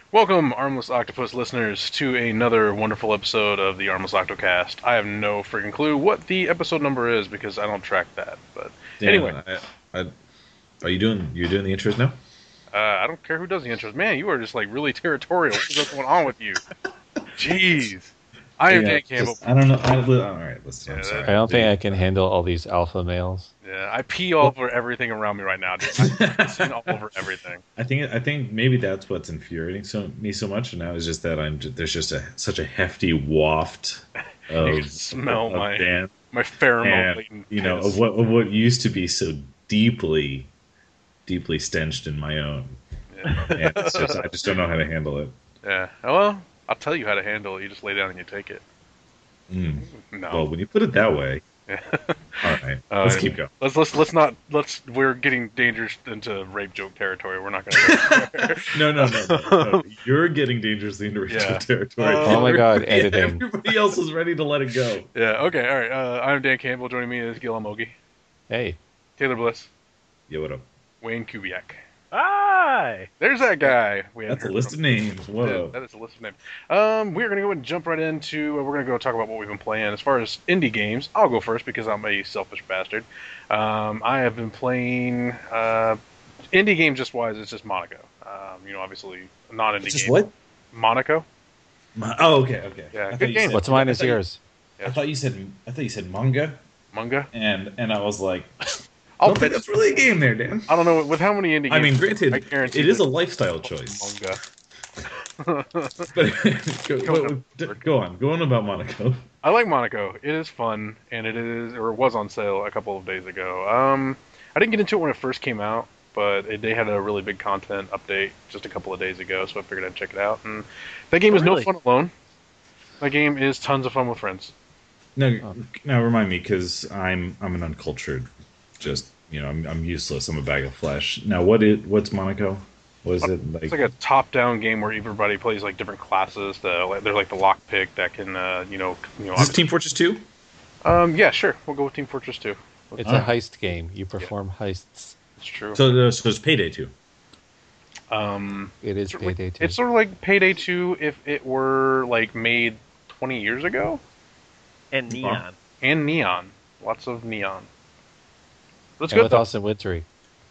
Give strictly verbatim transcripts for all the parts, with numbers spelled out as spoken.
Welcome, Armless Octopus listeners, to another wonderful episode of the Armless Octocast. I have no freaking clue what the episode number is because I don't track that. But anyway, Dan, I, I, are you doing? You're doing the intros now? uh, I don't care who does the intros. Man, you are just like really territorial. What is going on with you? Jeez. I am Yeah, Dan Campbell. just, I don't know. I, all right, listen. Yeah, I'm sorry. that- I don't think I can handle all these alpha males. Yeah, I pee all over everything around me right now. Dude. I'm pissing all over everything. I think I think maybe that's what's infuriating so me so much now is just that I'm ju- there's just a such a hefty waft of, You can smell of my Dan my pheromone and laden you know piss. of what of what used to be so deeply deeply stenched in my own. Yeah. And it's just I just don't know how to handle it. yeah. Well, I'll tell you how to handle it. You just lay down and you take it. Mm. No. Well, when you put it that way, Yeah. all right, Uh, let's keep going. Let's let's let's not let's. We're getting dangerous into rape joke territory. We're not going to. No, no, no, no, no. You're getting dangerously into racial Yeah. territory. Oh my God, editing. Everybody else is ready to let it go. Yeah. Okay. All right. Uh, I'm Dan Campbell. Joining me is Gil Amogi, Hey, Taylor Bliss, Yo, what up? Wayne Kubiak. Hi! There's that guy. We hadn't That's a heard list from. of names. Yeah, Whoa. that is a list of names. Um, we're gonna go and jump right into. Uh, we're gonna go talk about what we've been playing. As far as indie games, I'll go first because I'm a selfish bastard. Um, I have been playing uh, indie games just wise. It's just Monaco. Um, you know, obviously not indie Just game. what? Monaco. Ma- Oh, okay, okay. Yeah, I good thought you game. said- what's mine I is thought you- yours. I thought you said I thought you said manga, Manga. and and I was like, I I'll don't think bet. that's really a game there, Dan. I don't know with how many indie games. I mean, granted, I guarantee it is a that- lifestyle choice. Manga. But go, go, go on, go on about Monaco. I like Monaco. It is fun, and it is, or it was on sale a couple of days ago. Um, I didn't get into it when it first came out, but it, they had a really big content update just a couple of days ago, so I figured I'd check it out. And that game Oh, is really? no fun alone. That game is tons of fun with friends. Now, Oh. now remind me, because I'm I'm an uncultured, just you know, I'm I'm useless. I'm a bag of flesh. Now, what is what's Monaco? What is it like? It's like a top-down game where everybody plays like different classes. The, like, they're like the lockpick that can, uh, you know, you know. Is this Team Fortress two? Um, yeah, sure. We'll go with Team Fortress two. It's Alright. a heist game. You perform heists. It's true. So, uh, so it's Payday two. um, It is It's, like- Payday two. it's sort of like Payday two if it were like made twenty years ago, And Neon. and neon, lots of neon. That's and good with though. Austin Wintory.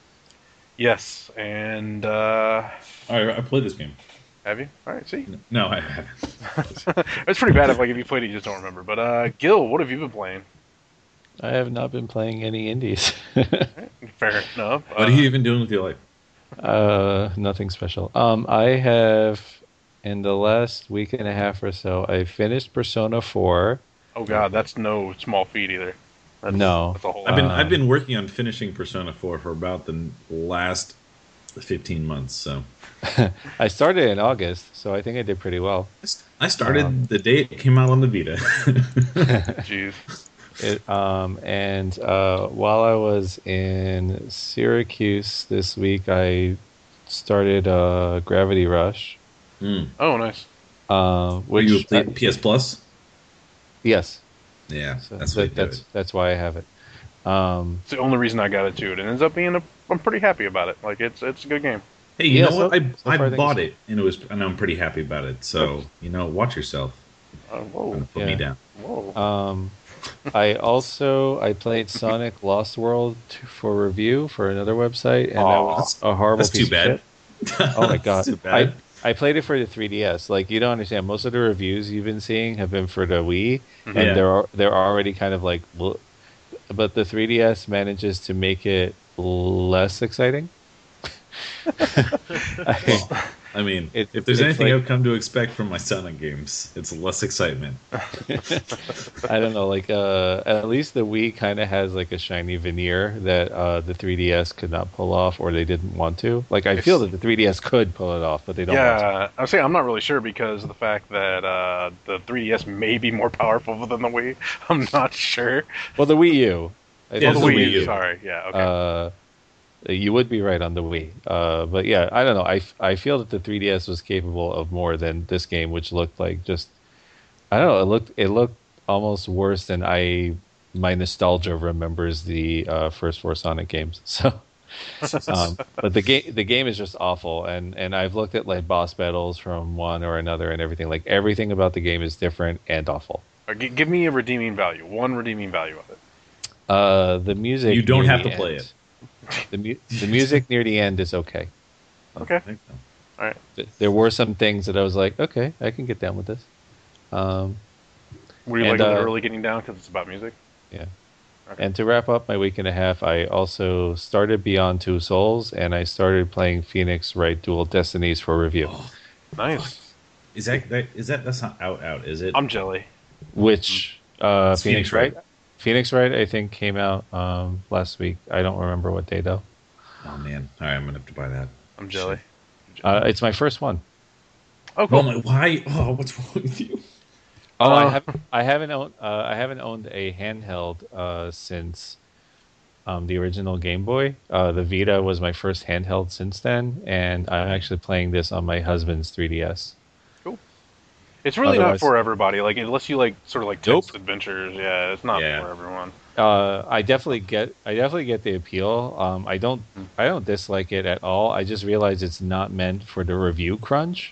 Yes, and uh, I, I played this game. have you? All right, see, No, I haven't. it's pretty bad if like if you played it, you just don't remember. But uh, Gil, what have you been playing? I have not been playing any indies. Fair enough. What Uh, have you been doing with your life? uh, nothing special. Um, I have in the last week and a half or so, I finished Persona four. oh God, that's no small feat either. That's, No. that's a whole I've been lot. Um, I've been working on finishing Persona four for about the last fifteen months. So I started in August, so I think I did pretty well. I started Um, the day it came out on the Vita. Jeez. It, um, and uh, while I was in Syracuse this week, I started uh, Gravity Rush, Hmm. Oh, nice. uh, Were which you play uh, P S Plus? yes, Yeah, so that's that- what you do that's it. that's why I have it. Um, It's the only reason I got it too. It ends up being a. I'm pretty happy about it. Like it's it's a good game. Hey, you Yeah, know so- what? I so far I I think bought it's- it and it was and I'm pretty happy about it. So you know, watch yourself. Uh, whoa, Don't put Yeah. me down. whoa. um, I also I played Sonic Lost World t- for review for another website, and that Aw. was a horrible That's piece too of bad. shit. Oh my god! That's too bad. I I played it for the three D S. Like you don't understand. Most of the reviews you've been seeing have been for the Wii, and Yeah. they're al- they're already kind of like, well, but the three D S manages to make it less exciting. I, I mean, It- if there's it's anything like- I've come to expect from my Sonic games, it's less excitement. I don't know. Like uh, at least the Wii kind of has like a shiny veneer that uh, the three D S could not pull off, or they didn't want to. Like I feel that the three D S could pull it off, but they don't want to. Yeah, I'm saying I'm not really sure because of the fact that uh, the three D S may be more powerful than the Wii. I'm not sure. Well, the Wii U. I Yeah, think Oh, it's the the Wii Wii U. U. Sorry. Yeah. Okay. Uh, you would be right on the Wii. Uh, but yeah, I don't know. I, f- I feel that the three D S was capable of more than this game, which looked like just I don't know. It looked it looked almost worse than I my nostalgia remembers the uh, first four Sonic games. So um, but the game the game is just awful, and and I've looked at like boss battles from one or another and everything. Like everything about the game is different and awful. Uh, g- give me a redeeming value. One redeeming value of it. Uh, the music You don't near have the to play end- The mu- the music near the end is okay. Okay. I think so. All right. Th- There were some things that I was like, okay, I can get down with this. Um, Were you And, like uh, literally getting down because it's about music? yeah. Okay. And to wrap up my week and a half, I also started Beyond Two Souls, and I started playing Phoenix Wright Dual Destinies for review, Oh, Nice. is that, that is that that's not out out? Is it? I'm jelly. which uh, It's Phoenix Phoenix Wright, Wright. Phoenix Wright, I think came out um, last week. I don't remember what day though. Oh man! All right, I'm gonna have to buy that. I'm jelly. Uh, it's my first one. Oh, cool. Oh my! Why? Oh, what's wrong with you? Oh, I Uh, haven't. I haven't owned. Uh, I haven't owned a handheld uh, since um, the original Game Boy. Uh, the Vita was my first handheld since then, and I'm actually playing this on my husband's three D S. It's really not Otherwise- for everybody. Like unless you like sort of like Nope. text adventures. Yeah, it's not Yeah. for everyone. Uh, I definitely get. I definitely get the appeal. Um, I don't. I don't dislike it at all. I just realize it's not meant for the review crunch.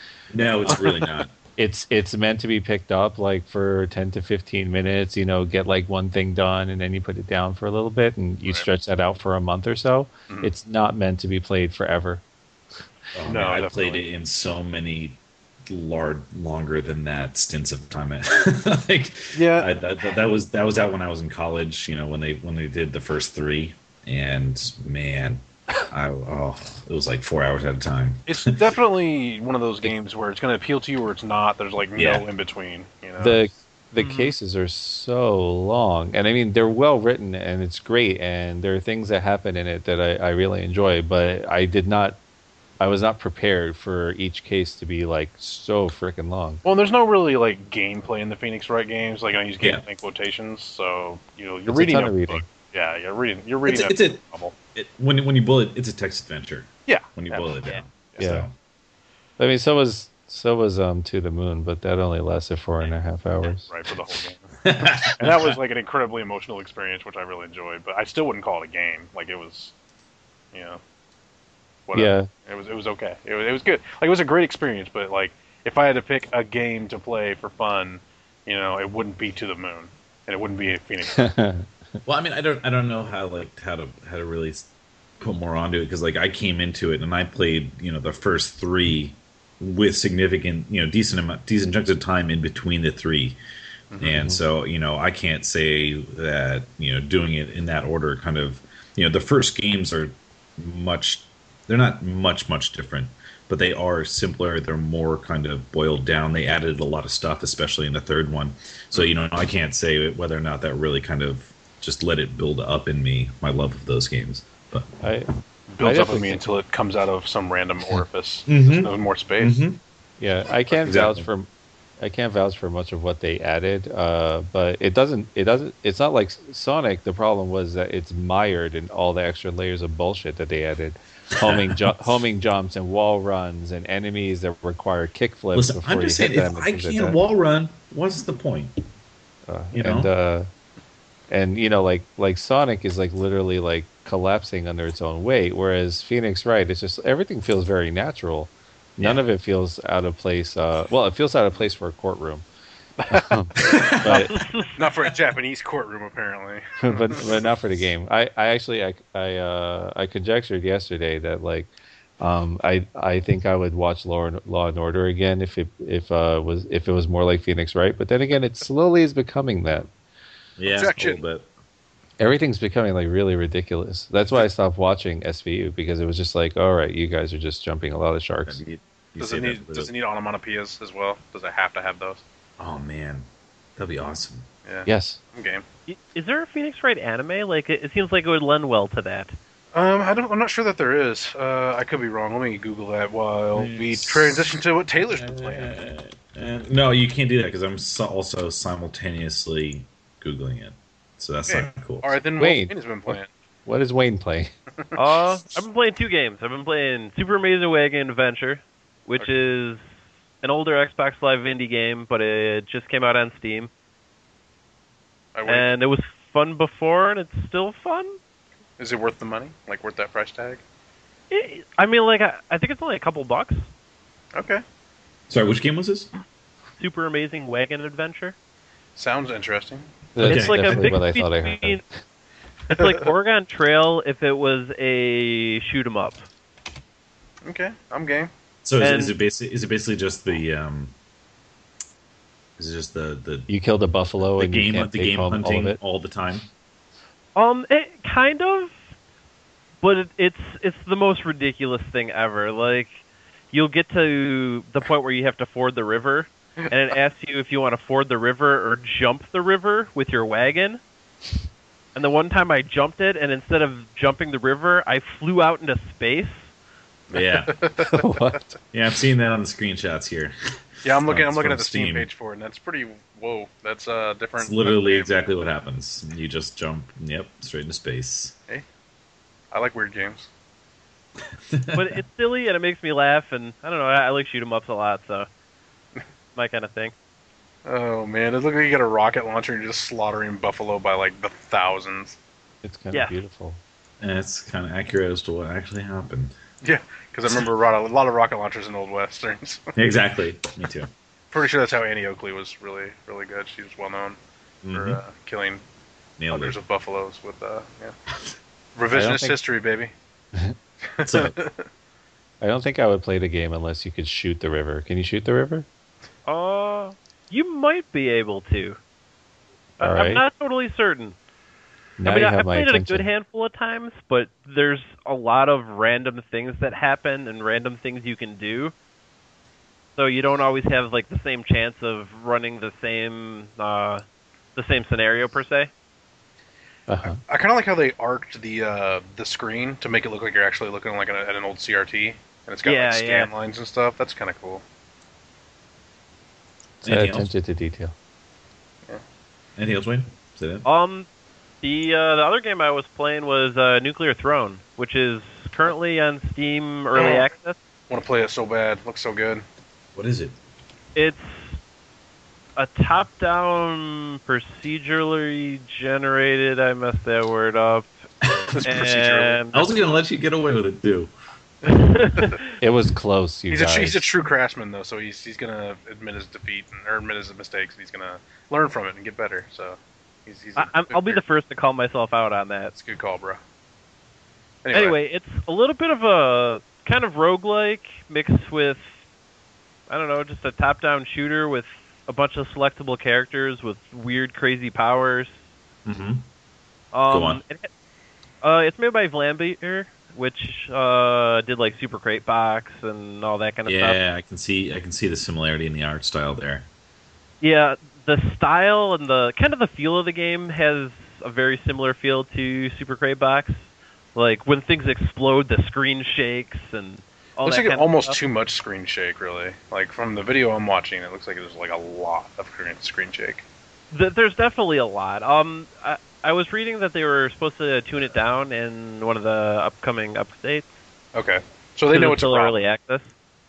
No, it's really not. It's it's meant to be picked up like for ten to fifteen minutes. You know, get like one thing done, and then you put it down for a little bit, and you Right. stretch that out for a month or so. Mhm. It's not meant to be played forever. Oh, No, man, I definitely. played it in so many lar- longer than that stints of time. like, Yeah. I, that, that that was that was out when I was in college. You know, when they when they did the first three, and man, I oh, it was like four hours at a time. It's definitely one of those games where it's going to appeal to you or it's not. There's like Yeah. no in between. You know. The the Mhm. cases are so long, and I mean they're well written and it's great, and there are things that happen in it that I, I really enjoy. But I did not. I was not prepared for each case to be like so freaking long. Well, there's no really like gameplay in the Phoenix Wright games. Like I use Yeah. gameplay in quotations, so you know you're It's a reading ton a of reading. book. Yeah, you're reading. You're reading It's a- it's a- novel. It, when when you boil it, it's a text adventure. Yeah. When you Yeah. boil it Yeah. down. Yeah. I mean, so was so was um To the Moon, but that only lasted four and a half hours. Right for the whole game. So. And that was like an incredibly emotional experience, which I really enjoyed. But I still wouldn't call it a game. Like it was, you know, whatever. It was it was okay. It was it was good. Like it was a great experience. But like if I had to pick a game to play for fun, you know, it wouldn't be To the Moon, and it wouldn't be Phoenix. Yeah. Well, I mean, I don't, I don't know how like how to how to really s- put more onto it because like I came into it and I played you know the first three with significant you know decent amount decent chunks of time in between the 3 and so you know I can't say that you know doing it in that order kind of you know the first games are much they're not much much different but they are simpler they're more kind of boiled down they added a lot of stuff especially in the third one so you know I can't say whether or not that really kind of just let it build up in me my love of those games but I Builds I up in definitely me think- until it comes out of some random orifice. Mhm. There's more space. yeah, I can't Exactly. vouch for I can't vouch for much of what they added, uh, but it doesn't it doesn't it's not like Sonic. The problem was that it's mired in all the extra layers of bullshit that they added. Homing, ju- homing jumps and wall runs and enemies that require kickflips listen before I'm you just hit saying them. if and I things like can't that. wall run what's the point Uh, you and know? uh, and you know, like like Sonic is like literally like collapsing under its own weight, whereas Phoenix Wright, it's just everything feels very natural. None Yeah. of it feels out of place. Uh, well, it feels out of place for a courtroom, but Not for a Japanese courtroom, apparently. but but not for the game. I I actually I I uh, I conjectured yesterday that like. Um, I I think I would watch Law and, Law and Order again if it if uh was if it was more like Phoenix Wright, but then again, it slowly is becoming that. yeah Objection. a little bit Everything's becoming like really ridiculous. That's why I stopped watching S V U because it was just like, all right, you guys are just jumping a lot of sharks. You- you Does say it that need with does a- it need onomatopoeias as well? Does it have to have those? oh man that'd be awesome Yeah. Yes. I'm game. I- Is there a Phoenix Wright anime? Like, it, it seems like it would lend well to that. Um, I don't. I'm not sure that there is. Uh, I could be wrong. Let me Google that while we Yes. transition to what Taylor's been playing. Uh, uh, no, you can't do that because I'm so also simultaneously googling it, so that's Okay. not cool. All right, then Wayne. what Wayne has been playing. What is Wayne playing? Uh, I've been playing two games. I've been playing Super Amazing Wagon Adventure, which Okay. is an older Xbox Live indie game, but it just came out on Steam. I wait. And it was fun before, and it's still fun. Is it worth the money? Like worth that price tag? It, I mean, like I, I think it's only a couple bucks. Okay. Sorry, which game was this? Super Amazing Wagon Adventure. Sounds interesting. That's It's like a definitely mix what I thought I between. heard. It's like Oregon Trail if it was a shoot 'em up. Okay, I'm game. So is, And- is it basically is it basically just the um? Is it just the the, You killed a buffalo the and you game can't the take game home all of hunting it. all the time? Um, it kind of, but it, it's it's the most ridiculous thing ever. Like, you'll get to the point where you have to ford the river, and it asks you if you want to ford the river or jump the river with your wagon. And the one time I jumped it, and instead of jumping the river, I flew out into space. Yeah, What? yeah, I'm seeing that on the screenshots here. Yeah, I'm looking. It's I'm looking from at the Steam Steam. page for it, and that's pretty. Whoa, that's uh different. It's literally game. exactly what happens. You just jump, yep, straight into space. I like weird games. But it's silly, and it makes me laugh, and I don't know, I, I like shoot 'em ups a lot, so my kind of thing. Oh man, it looks like you got a rocket launcher and you're just slaughtering buffalo by like the thousands. It's kind Yeah. of beautiful. And it's kind of accurate as to what actually happened. Yeah, because I remember a lot of rocket launchers in old westerns. Exactly. Me too. Pretty sure that's how Annie Oakley was really, really good. She was well known for Mhm. uh, killing Nailed hundreds it. of buffaloes with uh, yeah. I Revisionist don't think- history, baby. So, I don't think I would play the game unless you could shoot the river. Can you shoot the river? Uh, you might be able to. I- All I'm right. not totally certain. Now I mean, you I, have I've my played it a attention. good handful of times, but there's a lot of random things that happen and random things you can do. So you don't always have like the same chance of running the same uh, the same scenario per se. Uh-huh. I kind of like how they arced the uh, the screen to make it look like you're actually looking like at, a, at an old C R T, and it's got Yeah, like scan yeah. lines and stuff. That's kind of cool. Pay anything else? attention to detail. Anything else, Wayne? Say that. Um, the uh, the other game I was playing was uh, Nuclear Throne, which is currently on Steam Early Oh. Access. Want to play it so bad. Looks so good. What is it? It's a top-down procedurally generated. I messed that word up. It's procedurally. And I was gonna let you get away with it too. It was close, you He's a guys. he's a true craftsman though, so he's he's gonna admit his defeat and, or admit his mistakes, and he's gonna learn from it and get better. So he's he's. a I, I'm, I'll be the first to call myself out on that. That's a good call, bro. Anyway, it's a little bit of a kind of roguelike mixed with, I don't know, just a top-down shooter with a bunch of selectable characters with weird, crazy powers. Mm-hmm. Um, Go on. It, uh, it's made by Vlambeer, which uh, did like Super Crate Box and all that kind of stuff. Yeah, I can see I can see the similarity in the art style there. Yeah, the style and the kind of the feel of the game has a very similar feel to Super Crate Box. Like when things explode, the screen shakes and all looks that like kind almost of stuff. too much screen shake, really. Like from the video I'm watching, it looks like there's like a lot of screen screen shake. Th- There's definitely a lot. Um, I, I was reading that they were supposed to tune it down in one of the upcoming updates. Okay, so they know it's a still problem. early access.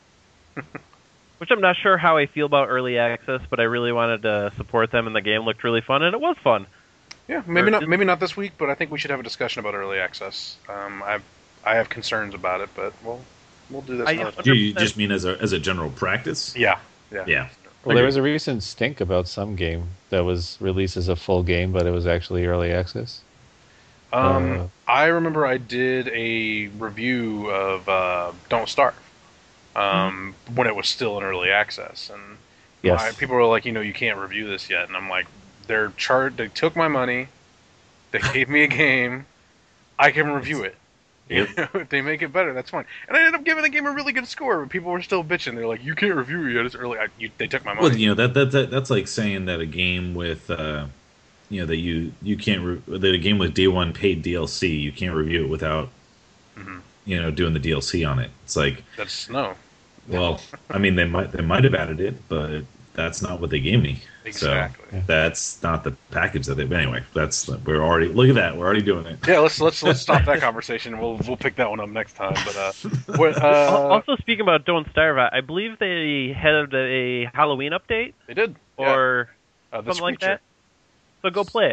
Which I'm not sure how I feel about early access, but I really wanted to support them, and the game looked really fun, and it was fun. Yeah, maybe Or not is- maybe not this week, but I think we should have a discussion about early access. Um, I I have concerns about it, but we'll we'll do this I- another time. You, you just mean as a as a general practice? Yeah, yeah, Yeah. Well, there was a recent stink about some game that was released as a full game, but it was actually early access. Um, Uh, I remember I did a review of uh, Don't Starve um, when it was still in early access, and Yes. I, people were like, you know, you can't review this yet, and I'm like, they're chart. They took my money, they gave me a game, I can review it. You know, if they make it better, that's fine. And I ended up giving the game a really good score, but people were still bitching. They're like, you can't review it yet. It's early. I, you, they took my money. Well, you know that, that that that's like saying that a game with, uh, you know, that you you can't re- that a game with day one paid D L C you can't review it without, Mhm. you know, doing the D L C on it. It's like, That's no. well, I mean, they might they might have added it, but that's not what they gave me. Exactly. So that's not the package that they. But anyway, that's we're already look at that. We're already doing it. Yeah, let's let's let's stop that conversation. We'll we'll pick that one up next time. But uh, what, Al- uh also, speaking about Don't Starve, I I believe they had a Halloween update they did yeah. or uh, the something like Screecher. that. So go play it.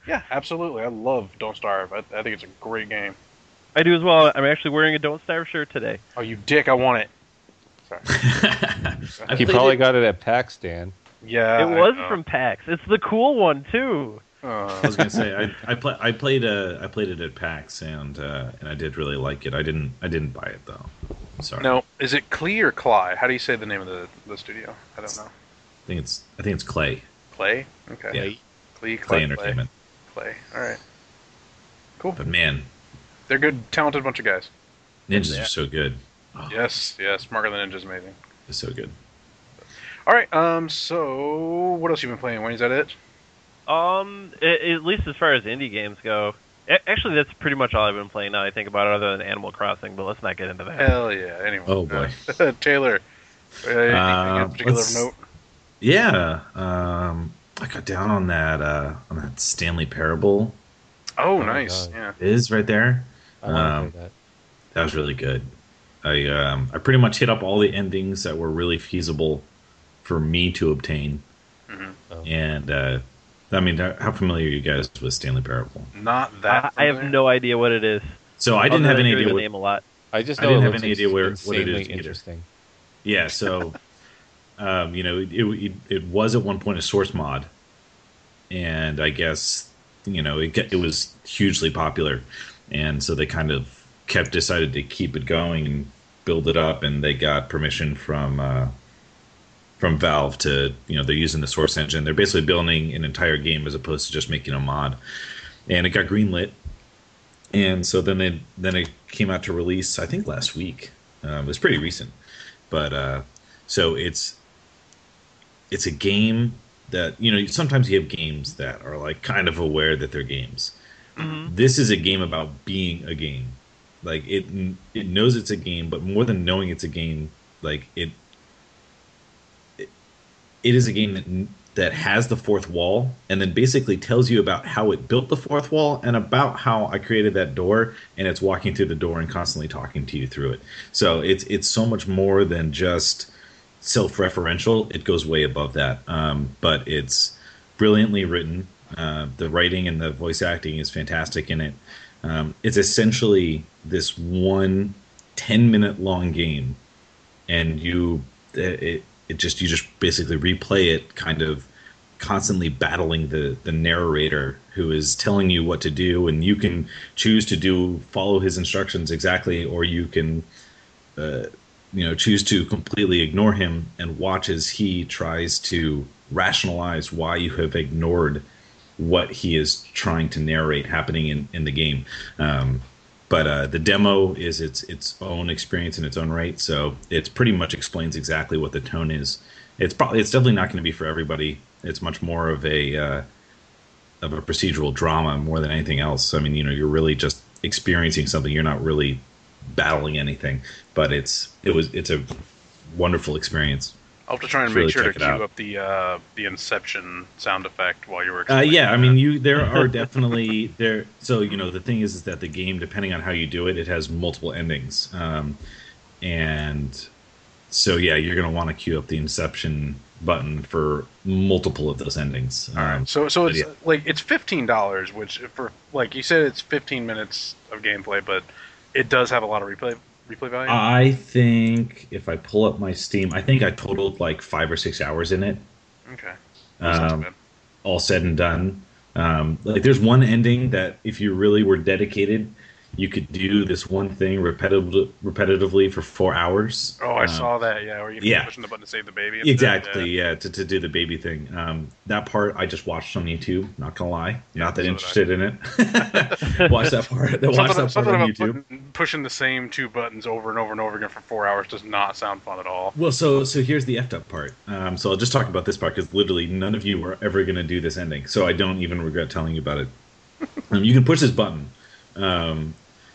Yeah, absolutely. I love Don't Starve. I, I think it's a great game. I do as well. I'm actually wearing a Don't Starve shirt today. Oh, you dick! I want it. Sorry. I He played probably it- got it at PAX, Dan. Yeah, it was I know. from PAX. It's the cool one too. I Uh, was gonna say I I, play, I played uh, I played it at PAX and uh, and I did really like it. I didn't I didn't buy it though. Sorry. no, is it Klee or Cly? How do you say the name of the, the studio? I don't know. I think it's I think it's Clay. Clay? Okay. Yeah. Klee, Clay, Clay Entertainment. Clay. All right. Cool. But man, They're good, talented bunch of guys. ninjas Yeah. are so good. Oh, Yes, yes. Marker the Ninja's amazing. they're so good. All right. Um. So, what else you been playing? Wayne, is that it? Um, a- at least as far as indie games go. A- Actually, that's pretty much all I've been playing now. I think about it, other than Animal Crossing. But let's not get into that. Hell yeah. Anyway. Oh, boy. Uh, Taylor. Uh, anything Uh, in particular let's- note? Yeah. Um, I got down on that uh, on that Stanley Parable. Oh, my nice. God. Yeah. It is right there. I want Um, to play that. That was really good. I um, I pretty much hit up all the endings that were really feasible for me to obtain. Mhm. Oh. And uh, I mean, how familiar are you guys with Stanley Parable? Not that. I, I have familiar. no idea what it is. So I didn't Other have than any hearing idea the what. name a lot. I just I know didn't it have looks any idea where- what it insanely is either. interesting. Yeah, so um, you know, it, it it was at one point a source mod, and I guess you know it get, it was hugely popular, and so they kind of kept decided to keep it going and build it up, and they got permission from uh, from Valve to you know they're using the source engine. They're basically building an entire game as opposed to just making a mod, and it got greenlit. And so then they then it came out to release. I think last week. Um, it was pretty recent, but uh, so it's it's a game that you know sometimes you have games that are like kind of aware that they're games. Mhm. This is a game about being a game. Like it it knows it's a game, but more than knowing it's a game, like it it, it is a game that that has the fourth wall and then basically tells you about how it built the fourth wall and about how I created that door, and it's walking through the door and constantly talking to you through it. So it's it's so much more than just self-referential. It goes way above that. Um, but it's brilliantly written. Uh, the writing and the voice acting is fantastic in it. Um, it's essentially this one ten minute long game, and you it, it just you just basically replay it, kind of constantly battling the the narrator who is telling you what to do, and you can choose to do follow his instructions exactly, or you can uh, you know choose to completely ignore him and watch as he tries to rationalize why you have ignored what he is trying to narrate happening in, in the game. Um, but uh, the demo is its its own experience in its own right, so it pretty much explains exactly what the tone is. It's probably it's definitely not going to be for everybody. It's much more of a uh, of a procedural drama more than anything else. I mean, you know, you're really just experiencing something. You're not really battling anything, but it's it was it's a wonderful experience. I'll have to try and Just make really sure to check it cue out. up the uh, the Inception sound effect while you were. Uh, explaining yeah, I that. mean, you there are definitely there. So you know, the thing is, is that the game, depending on how you do it, it has multiple endings, um, and so yeah, you're gonna want to queue up the Inception button for multiple of those endings. All right. Um, So so it's yeah. like it's fifteen dollars, which for like you said, it's fifteen minutes of gameplay, but it does have a lot of replay replay value. I think if I pull up my Steam, I think I totaled like five or six hours in it. okay. That's not too Um, bad. all said and done. Um, like there's one ending that if you really were dedicated, you could do this one thing repetitive, repetitively for four hours. Oh, I Um, saw that. Yeah, where you yeah. pushing the button to save the baby. and stuff, Exactly, yeah, to, to do the baby thing. Um, that part I just watched on YouTube. Not gonna lie, Yeah, not that so did I. interested in it. Watch that part. Watch Something, that part something on about YouTube. putting, pushing the same two buttons over and over and over again for four hours does not sound fun at all. Well, so so here's the effed up part. Um, so I'll just talk about this part because literally none of you are ever gonna do this ending. So I don't even regret telling you about it. Um, you can push this button. Um,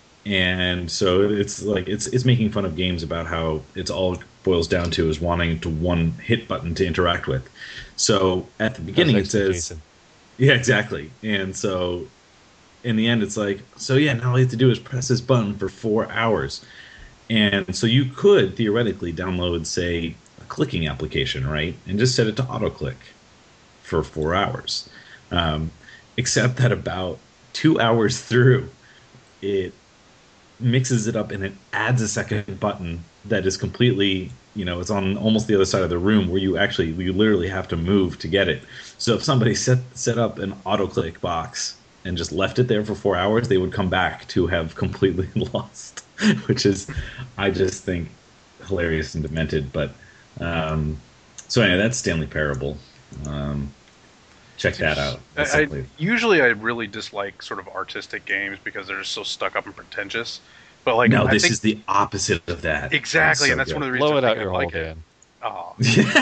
And so it's like it's it's making fun of games about how it's all boils down to is wanting to one hit button to interact with. So at the beginning it That's actually says, Jason. yeah, exactly. And so in the end it's like, so yeah, now all you have to do is press this button for four hours. And so you could theoretically download, say, a clicking application, right, and just set it to auto click for four hours. Um, except that about two hours through, it mixes it up and it adds a second button that is completely, you know, it's on almost the other side of the room where you actually, you literally have to move to get it. So if somebody set set up an auto click box and just left it there for four hours, they would come back to have completely lost, which is, I just think, hilarious and demented. But um, so anyway, that's Stanley Parable. Um, check that out. That's I, I, simply- usually, I really dislike sort of artistic games because they're just so stuck up and pretentious. But like, no, I this think, is the opposite of that. Exactly, so and that's good. one of the reasons Blow it I out think your I hole, like it. Dan. Oh.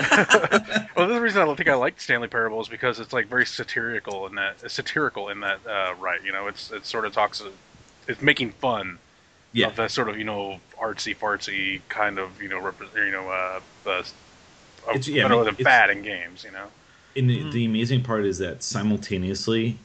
Well, the reason I think I like Stanley Parable is because it's like very satirical in that satirical in that uh, right. You know, it's it sort of talks, it's making fun Yeah. of that sort of you know artsy fartsy kind of you know rep- you know uh, uh, It's- yeah, I better mean, than it's- bad in games. You know. And the, Mm. the amazing part is that simultaneously,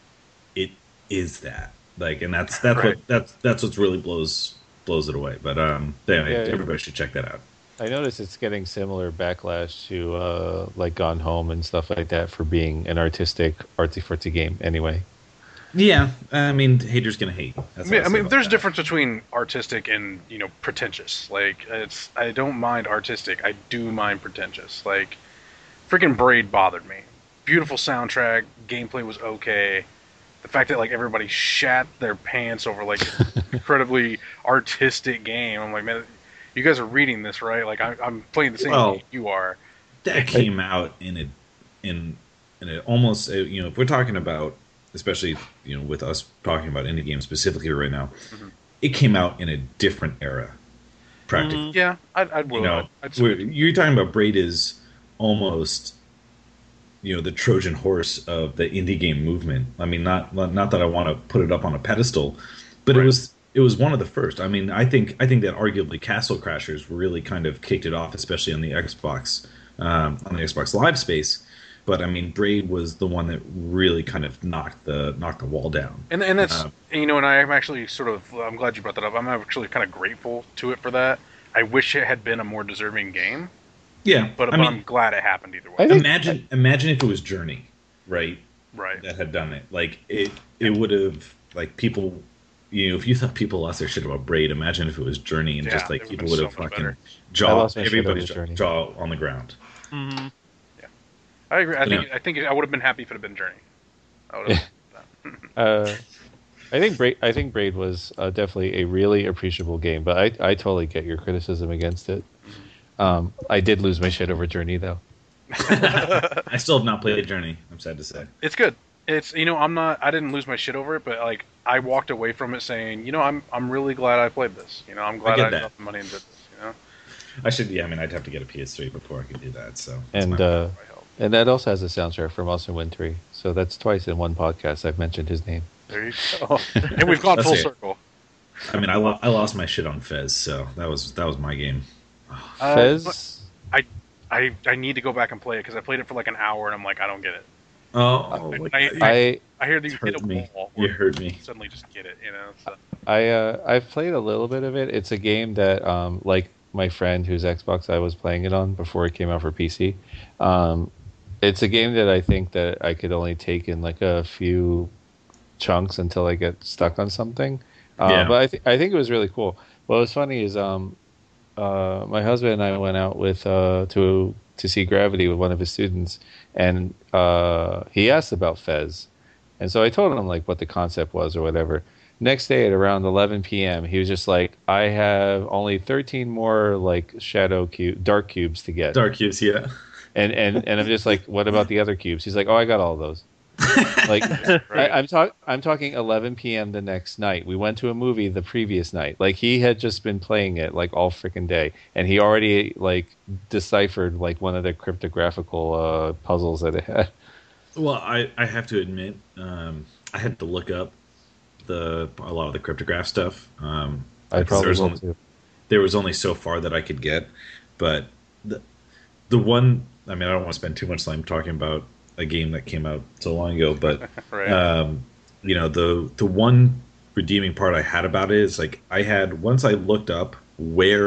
it is that like, and that's that's Right. what that's that's what's really blows blows it away. But um, anyway, Yeah, yeah. everybody should check that out. I noticed it's getting similar backlash to uh, like Gone Home and stuff like that for being an artistic artsy fartsy game. Anyway, Yeah, I mean, haters gonna hate. That's I mean, what I say mean about there's a that. difference between artistic and you know pretentious. Like it's, I don't mind artistic. I do mind pretentious. Like, freaking Braid bothered me. Beautiful soundtrack, gameplay was okay. The fact that like everybody shat their pants over like incredibly artistic game. I'm like, man, you guys are reading this right? Like I, I'm playing the same Well, game you are. That came out in a in in a almost uh, you know, if we're talking about, especially you know with us talking about indie games specifically right now, Mhm. it came out in a different era, practically. Mhm. Yeah, I'd, I'd will. You know, I'd, we're- you're talking about Braid is almost, you know, the Trojan horse of the indie game movement. I mean, not not that I want to put it up on a pedestal, but Right. it was it was one of the first. I mean, I think I think that arguably Castle Crashers really kind of kicked it off, especially on the Xbox um, on the Xbox Live space. But I mean, Braid was the one that really kind of knocked the knocked the wall down. And and that's Um, and, you know, and I'm actually sort of I'm glad you brought that up. I'm actually kind of grateful to it for that. I wish it had been a more deserving game, Yeah, but, I but mean, I'm glad it happened either way. I think- imagine imagine if it was Journey, right? Right. That had done it. Like it, it would have like people. You know, if you thought people lost their shit about Braid, imagine if it was Journey and Yeah, just it like would've people been would so have much fucking better. I jaw lost my shit over everybody's jaw, Journey. jaw on the ground. Mhm. I agree. I Yeah. think I think I would have been happy if it had been Journey. I would have. uh, I think Braid. I think Braid was uh, definitely a really appreciable game, but I I totally get your criticism against it. Um, I did lose my shit over Journey though. I still have not played Journey. I'm sad to say. It's good. It's you know I'm not I didn't lose my shit over it, but like I walked away from it saying you know I'm I'm really glad I played this. You know I'm glad get I that. got the money and did this. You know. I should. Yeah, I mean, I'd have to get a P S three before I could do that. So that's And my- uh, I hope. and that also has a soundtrack from Austin Wintory. So that's twice in one podcast I've mentioned his name. There you go. And we've gone Let's full see it. circle. I mean, I, lo- I lost my shit on Fez, so that was that was my game. Uh, Fez. I I need to go back and play it because I played it for like an hour and I'm like I don't get it. Oh, I, I, I I hear that you you hit hurt a me. wall. You or hurt me. Suddenly just get it. You know. So. I uh, I've played a little bit of it. It's a game that um, like my friend whose Xbox I was playing it on before it came out for P C. Um, it's a game that I think that I could only take in like a few chunks until I get stuck on something. Uh, Yeah. But I th- I think it was really cool. What was funny is um, uh, my husband and I went out with uh, to to see Gravity with one of his students, and uh, he asked about Fez, and so I told him like what the concept was or whatever. Next day at around eleven p.m., he was just like, "I have only thirteen more like shadow cube, dark cubes to get," Dark Cubes, yeah. and and and I'm just like, "What about the other cubes?" He's like, "Oh, I got all those." Like Right. I, I'm talk I'm talking eleven p.m. the next night. We went to a movie the previous night. Like he had just been playing it like all freaking day, and he already like deciphered like one of the cryptographical uh, puzzles that it had. Well, I, I have to admit, um, I had to look up the a lot of the cryptograph stuff. Um, I because probably there was will only, too. there was only so far that I could get, but the the one I mean I don't want to spend too much time talking about a game that came out so long ago, but Right. um, you know the the one redeeming part I had about it is like I had once I looked up where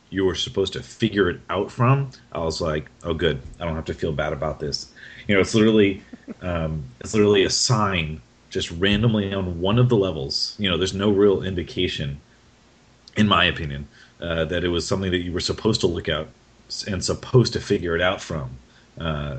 you were supposed to figure it out from, I was like, oh, good. I don't have to feel bad about this. You know, it's literally, um, it's literally a sign just randomly on one of the levels. You know, there's no real indication, in my opinion, uh, that it was something that you were supposed to look out and supposed to figure it out from. Uh,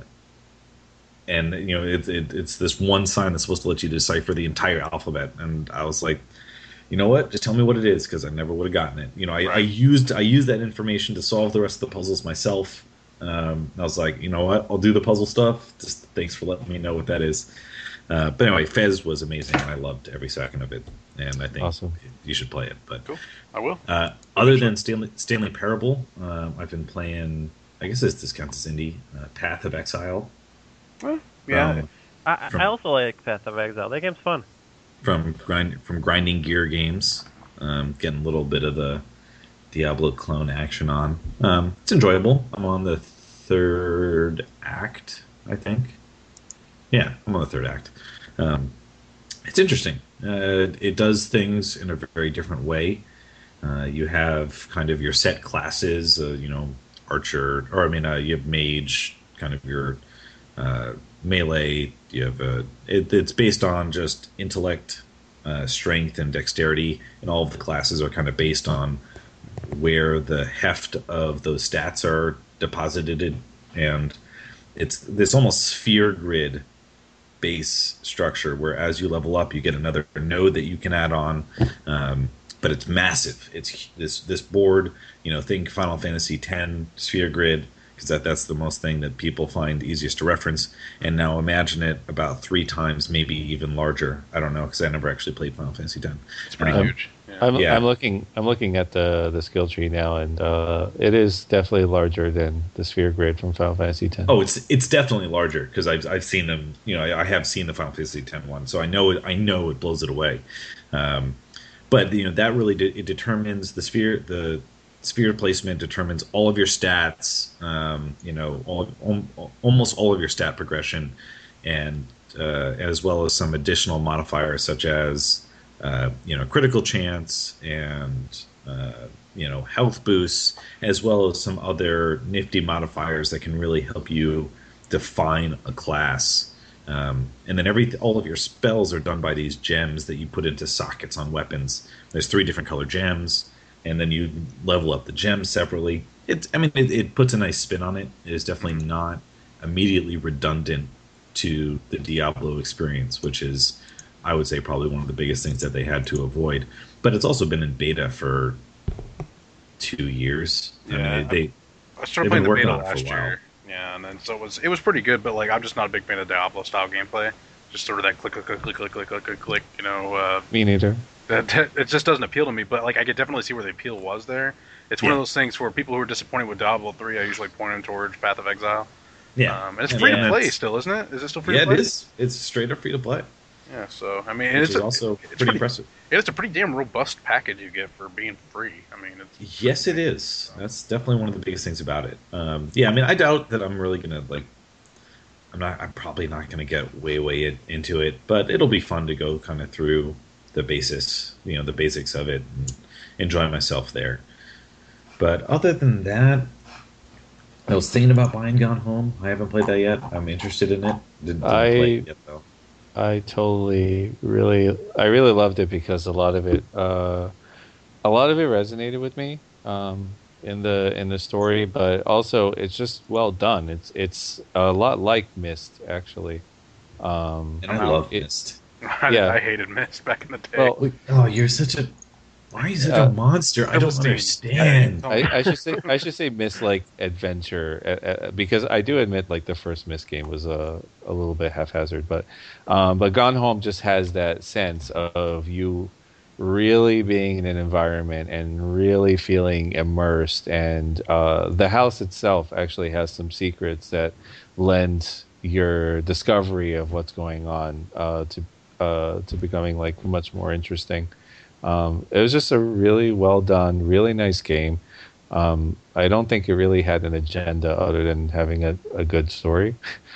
and you know, it, it, it's this one sign that's supposed to let you decipher the entire alphabet. And I was like, you know what? Just tell me what it is, because I never would have gotten it. You know, I, I used I used that information to solve the rest of the puzzles myself. Um, I was like, you know what? I'll do the puzzle stuff. Just thanks for letting me know what that is. Uh, but anyway, Fez was amazing, and I loved every second of it. And I think Awesome. you should play it. But Cool. I will. uh, other than Stanley, Stanley Parable, um, I've been playing. I guess this this counts as indie. Uh, Path of Exile. Well, yeah. Um, I, From- I also like Path of Exile. That game's fun. from grind from Grinding Gear Games, um, getting a little bit of the Diablo clone action on. Um, it's enjoyable. I'm on the third act, I think. Yeah, I'm on the third act. Um, it's interesting. Uh, it does things in a very different way. Uh, you have kind of your set classes, uh, you know, archer, or I mean, uh, you have mage, kind of your uh, melee. You have a. It, it's based on just intellect, uh, strength, and dexterity, and all of the classes are kind of based on where the heft of those stats are deposited, and it's this almost sphere grid base structure where as you level up, you get another node that you can add on. Um, but it's massive. It's this this board. You know, think Final Fantasy X sphere grid, because that, that's the most thing that people find easiest to reference. And now imagine it about three times, maybe even larger. I don't know, because I never actually played Final Fantasy X. It's pretty Um, huge. Yeah. I'm, Yeah. I'm looking. I'm looking at the the skill tree now, and uh, it is definitely larger than the sphere grid from Final Fantasy X. Oh, it's it's definitely larger because I've I've seen them. You know, I, I have seen the Final Fantasy X one, so I know it. I know it blows it away. Um, but you know that really de- it determines the sphere. The sphere placement determines all of your stats. Um, you know, all, al- almost all of your stat progression, and uh, as well as some additional modifiers such as uh, you know critical chance and uh, you know health boosts, as well as some other nifty modifiers that can really help you define a class. Um, and then every all of your spells are done by these gems that you put into sockets on weapons. There's three different color gems, and then you level up the gems separately. It's I mean it, it puts a nice spin on it. It is definitely not immediately redundant to the Diablo experience, which is I would say probably one of the biggest things that they had to avoid. But it's also been in beta for two years. I Yeah. mean, they I started they've playing been the working beta on it for a last while. year. Yeah, and then so it was it was pretty good, but like I'm just not a big fan of Diablo style gameplay. Just sort of that click click click click click click click click click. You know, uh, Me neither. that, that it just doesn't appeal to me. But like I could definitely see where the appeal was there. It's one of Yeah. those things where people who are disappointed with Diablo three, I usually point them towards Path of Exile. yeah, Um, and it's And free then to play it's- still, isn't it? Is it still free Yeah, to play? it is. It's straight up free to play, Yeah. So I mean, which it's is a, also it's pretty pretty impressive. it's a pretty damn robust package you get for being free. I mean, it's Yes, it is. That's definitely one of the biggest things about it. Um, yeah, I mean, I doubt that I'm really gonna like. I'm not. I'm probably not gonna get way, way in- into it, but it'll be fun to go kind of through the basis, you know, the basics of it, and enjoy myself there. But other than that, I was thinking about buying Gone Home. I haven't played that yet. I'm interested in it. Didn't, didn't play it I- yet though. I totally really I really loved it because a lot of it uh, a lot of it resonated with me um, in the in the story, but also it's just well done. It's it's a lot like Myst actually. Um, And I Somehow love it- Myst. I, Yeah. I hated Myst back in the day. well, Wait, oh, you're such a. Why are you such Uh, a monster? I don't Philistine. understand. I, I should say I should say Myst like adventure uh, uh, because I do admit like the first Myst game was a a little bit haphazard, but um, but Gone Home just has that sense of you really being in an environment and really feeling immersed, and uh, the house itself actually has some secrets that lend your discovery of what's going on uh, to uh, to becoming like much more interesting. Um, it was just a really well done, really nice game. Um, I don't think it really had an agenda other than having a, a good story.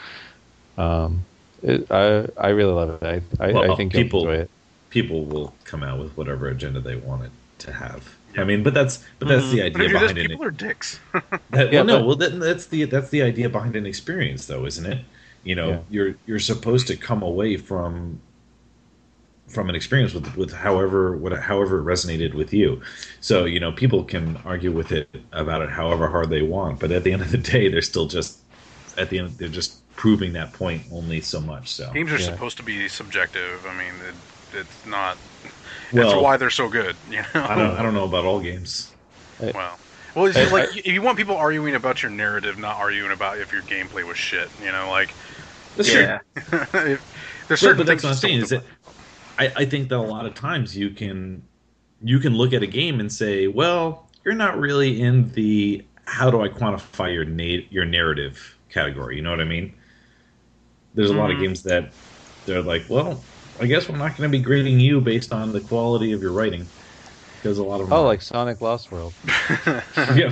Um, it, I I really love it. I I, Well, I think people- you'll enjoy it. People will come out with whatever agenda they want it to have. I mean, but that's but that's the But if idea you're this, behind it. people are dicks. That, Yeah, well, no, but- well, that, that's the that's the idea behind an experience, though, isn't it? You know, Yeah. you're you're supposed to come away from from an experience with with however what however it resonated with you. So you know, people can argue with it about it however hard they want, but at the end of the day, they're still just at the end they're just proving that point only so much. So Games are Yeah. supposed to be subjective. I mean, it, it's not. Well- that's why they're so good. You know. I don't I don't know about all games. Well, well, it's I- just like if you want people arguing about your narrative, not arguing about if your gameplay was shit. You know, like That's Yeah. if, there's Well, certain but that's things. what I'm that still saying is that don't- I, I think that a lot of times you can you can look at a game and say, well, you're not really in the how do I quantify your na- your narrative category. You know what I mean? There's a lot of Mhm. games that they're like, well, I guess we're not going to be grading you based on the quality of your writing because a lot of them Oh, are- like Sonic Lost World. yeah,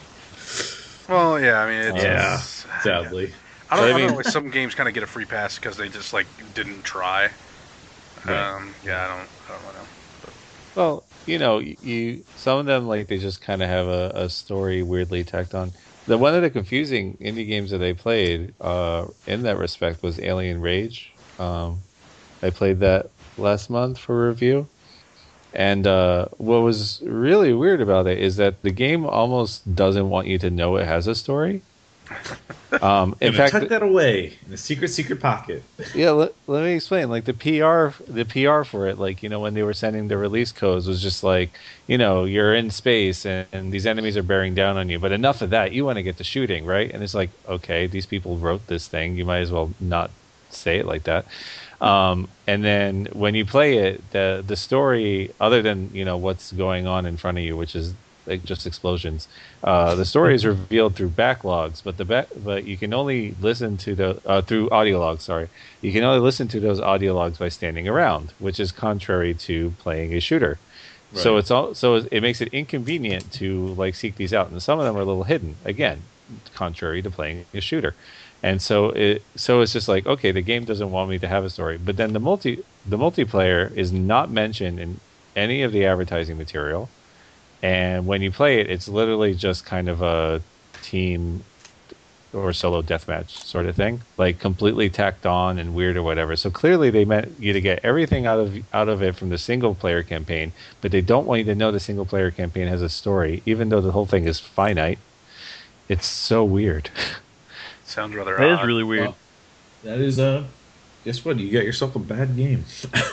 Well, yeah, I mean, it's, yeah, it's- sadly. I don't, So, I I don't mean- know. Like some games kind of get a free pass because they just like didn't try. Right. Um, yeah, I don't, I don't know. Well, you know, you some of them like they just kind of have a, a story weirdly tacked on. The one of the confusing indie games that I played uh, in that respect was Alien Rage. Um, I played that last month for review, and uh, what was really weird about it is that the game almost doesn't want you to know it has a story. Um, in In fact, tuck that away in a secret, secret pocket. yeah, let, let me explain. Like the P R, the P R for it, like you know, when they were sending the release codes, was just like, you know, you're in space and, and these enemies are bearing down on you. But enough of that. You want to get to shooting, right? And it's like, okay, these people wrote this thing. You might as well not say it like that. Um, and then when you play it, the the story, other than you know what's going on in front of you, which is like just explosions, uh, the story is revealed through backlogs. But the ba- but you can only listen to the uh, through audio logs. Sorry, you can only listen to those audio logs by standing around, which is contrary to playing a shooter. So Right. it's all so it makes it inconvenient to like seek these out, and some of them are a little hidden. Again, contrary to playing a shooter. And so it so it's just like, okay, the game doesn't want me to have a story, but then the multi the multiplayer is not mentioned in any of the advertising material. And when you play it, it's literally just kind of a team or solo deathmatch sort of thing, like completely tacked on and weird or whatever. So clearly they meant you to get everything out of out of it from the single player campaign, but they don't want you to know the single player campaign has a story, even though the whole thing is finite. It's so weird. Sounds rather That is odd. really weird. Well, that is uh guess what? You got yourself a bad game.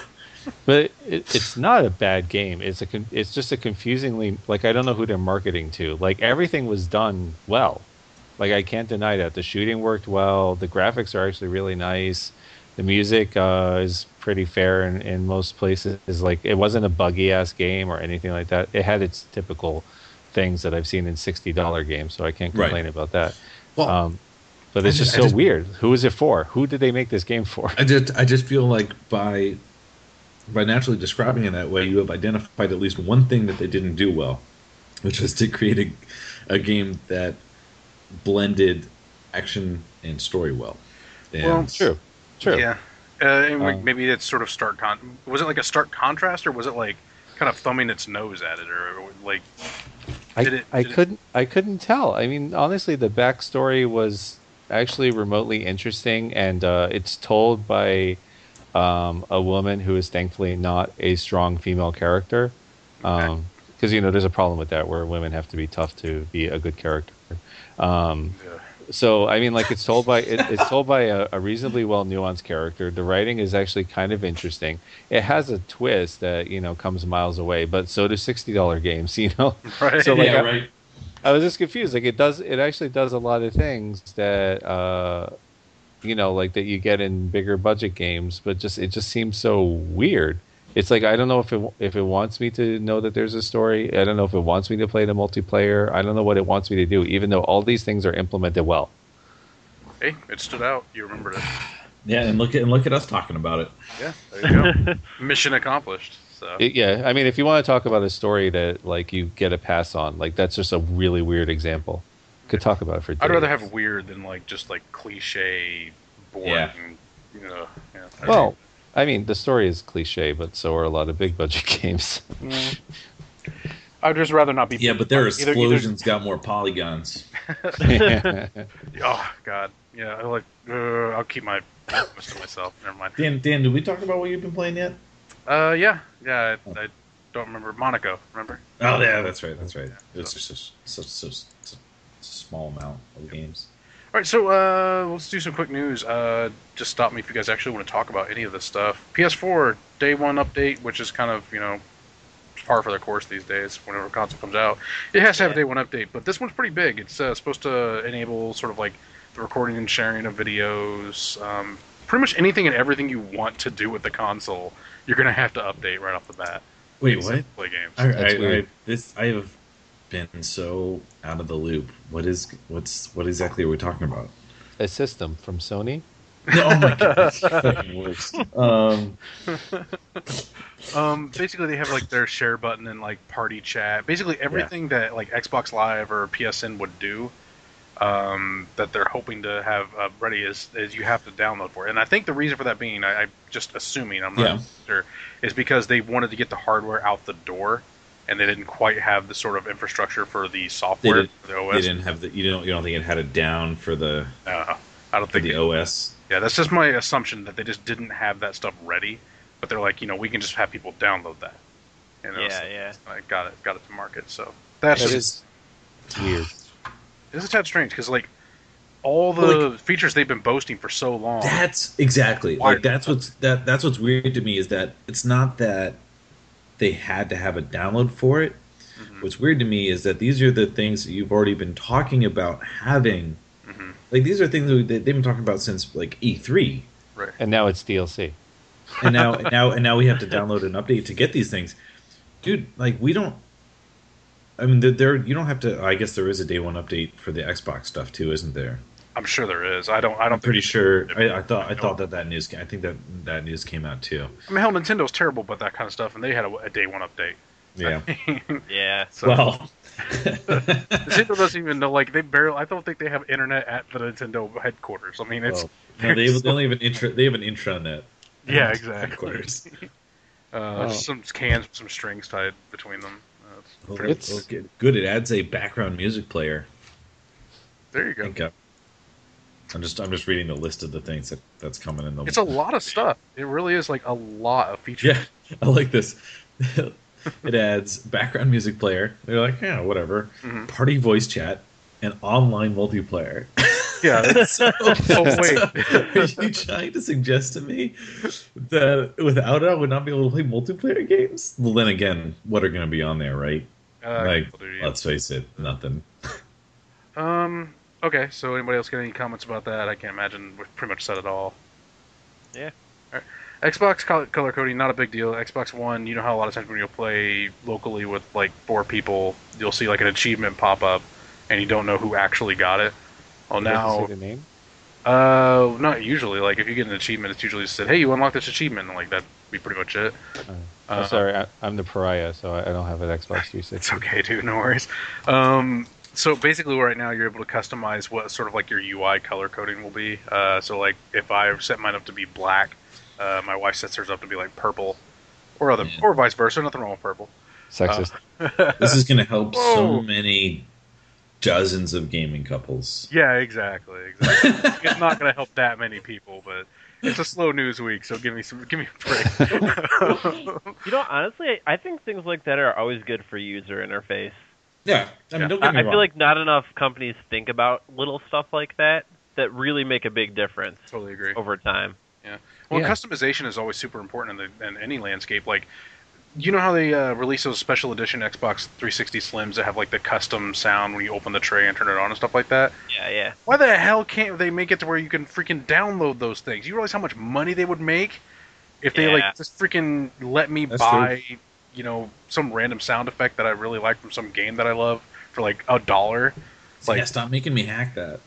But it, it's not a bad game. It's a con- it's just a confusingly like I don't know who they're marketing to. Like everything was done well. Like I can't deny that the shooting worked well. The graphics are actually really nice. The music uh, is pretty fair in, in most places. Is like it wasn't a buggy ass game or anything like that. It had its typical things that I've seen in sixty dollar games, so I can't Right. complain about that. Well, Um, but I it's just- just I so just- weird. Who is it for? Who did they make this game for? I just I just feel like by by naturally describing it that way, you have identified at least one thing that they didn't do well, which was to create a, a game that blended action and story well. And Well, True, true. Yeah, uh, and like Um, maybe it's sort of stark con. Was it like a stark contrast, or was it like kind of thumbing its nose at it, or like? I, Did it- I did it- couldn't I couldn't tell. I mean, honestly, the backstory was actually remotely interesting, and uh, it's told by um, a woman who is thankfully not a strong female character. Because you know, there's a problem with that where women have to be tough to be a good character. Um, uh, so I mean, like it's told by it, it's told by a, a reasonably well nuanced character. The writing is actually kind of interesting. It has a twist that you know comes miles away, but so do sixty dollar games. You know, Right. So like yeah, I, right. I was just confused. Like it does, it actually does a lot of things that uh, you know, like that you get in bigger budget games, but just it just seems so weird. It's like I don't know if it if it wants me to know that there's a story. I don't know if it wants me to play the multiplayer. I don't know what it wants me to do. Even though all these things are implemented well. Hey, it stood out. You remembered it. Yeah, and look at and look at us talking about it. Yeah, there you go. Mission accomplished. So It, yeah, I mean, if you want to talk about a story that like you get a pass on, like that's just a really weird example. Could talk about it for. I'd rather days. have weird than like just like cliche, boring. Yeah. You know. Yeah. Well, I mean, the story is cliche, but so are a lot of big budget games. Mm. I'd just rather not be. Yeah, but their either- explosions got more polygons. Either, oh God, yeah. I like. Uh, I'll keep my comments to myself. Never mind. Dan, Dan, did we talk about what you've been playing yet? Uh, yeah, yeah. I, I don't remember Monaco. Remember? Oh, yeah, that's right, that's right. Yeah, It's just such, such, such, such a small amount of games. All right, so uh, let's do some quick news. Uh, just stop me if you guys actually want to talk about any of this stuff. P S four day one update, which is kind of you know par for the course these days. Whenever a console comes out, it has to have a day one update. But this one's pretty big. It's uh, supposed to enable sort of like the recording and sharing of videos. Um, pretty much anything and everything you want to do with the console, you're gonna have to update right off the bat. Wait, what? Play games. I, That's I, weird. I, this, I have been so out of the loop. What is, what's, what exactly are we talking about? A system from Sony. Oh my god, that's fucking worse. Um, Um, basically, they have like their share button and like party chat. Basically, everything that like Xbox Live or P S N would do, um, that they're hoping to have uh, ready is is you have to download for it. And I think the reason for that being, I, I'm just assuming, I'm not Yeah. sure, is because they wanted to get the hardware out the door, and they didn't quite have the sort of infrastructure for the they, software, did, for the O they S. didn't have the, you don't, you don't think it had it down for the, Uh, I don't for think the they- O S? Yeah, that's just my assumption that they just didn't have that stuff ready. But they're like, you know, we can just have people download that. You know, Yeah, so yeah. I got it, got it to market. So that's That just is weird. it's a tad strange because like all the Well, features they've been boasting for so long. That's exactly Why- like that's what's that that's what's weird to me is that it's not that they had to have a download for it. Mhm, What's weird to me is that these are the things that you've already been talking about having. mhm, Like these are things that they've been talking about since like E three, right. And now it's D L C. and now and now and now we have to download an update to get these things, dude. Like we don't. I mean, there- there you don't have to. I guess there is a day one update for the Xbox stuff too, isn't there? I'm sure there is. I don't. I don't. I'm pretty think, sure. I, I thought. I thought that that news. I think that that news came out too. I mean, hell, Nintendo's terrible about that kind of stuff, and they had a, a day one update. Yeah. Yeah. So Well. Nintendo doesn't even know. Like they barely. I don't think they have internet at the Nintendo headquarters. I mean, it's Well, no, they, they only have an intro. They have an intranet. yeah, at exactly. headquarters. Uh, Oh. Some cans with some strings tied between them. Uh, it's Well, pretty- It's- well, good. Good. It adds a background music player. there you I go. think. uh, I'm just. I'm just reading the list of the things that that's coming in the. It's a lot of stuff. It really is like a lot of features. Yeah, I like this. It adds background music player. They're like, yeah, whatever. Mhm. Party voice chat and online multiplayer. Yeah. it's- oh wait. Are you trying to suggest to me that without it, I would not be able to play multiplayer games? Well, then again, what are going to be on there, right? Uh, like, Call of Duty. let's face it, nothing. Um. Okay. So, anybody else got any comments about that? I can't imagine. We've pretty much said it all. Yeah. All right. Xbox color, color coding, not a big deal. Xbox One, you know how a lot of times when you'll play locally with like four people, you'll see like an achievement pop up, and you don't know who actually got it. Well, Does it now, say the name? uh, not usually. Like if you get an achievement, it's usually said, "Hey, you unlocked this achievement," and like that'd be pretty much it. Oh, Uh, oh, sorry, I, I'm the pariah, so I I don't have an Xbox three sixty. It's okay, dude. No worries. Um, so basically, right now you're able to customize what sort of like your U I color coding will be. Uh, so like if I set mine up to be black, uh, my wife sets hers up to be like purple, or other, Yeah. or vice versa. Nothing wrong with purple. Sexist. This is going to help Whoa. so many dozens of gaming couples. Yeah, exactly. Exactly. It's not going to help that many people, but it's a slow news week, so give me some, give me a break. You know, honestly, I think things like that are always good for user interface. Yeah, I mean, Yeah. don't I, get me I wrong. feel like not enough companies think about little stuff like that that really make a big difference Totally agree. over time. Well, Yeah. customization is always super important in, the, in any landscape. Like, you know how they uh, release those special edition Xbox three sixty Slims that have like the custom sound when you open the tray and turn it on and stuff like that? Yeah, yeah. Why the hell can't they make it to where you can freaking download those things? You realize how much money they would make if they Yeah. like just freaking let me That's buy, you know, some random sound effect that I really like from some game that I love for like a dollar. yeah, like- stop making me hack that.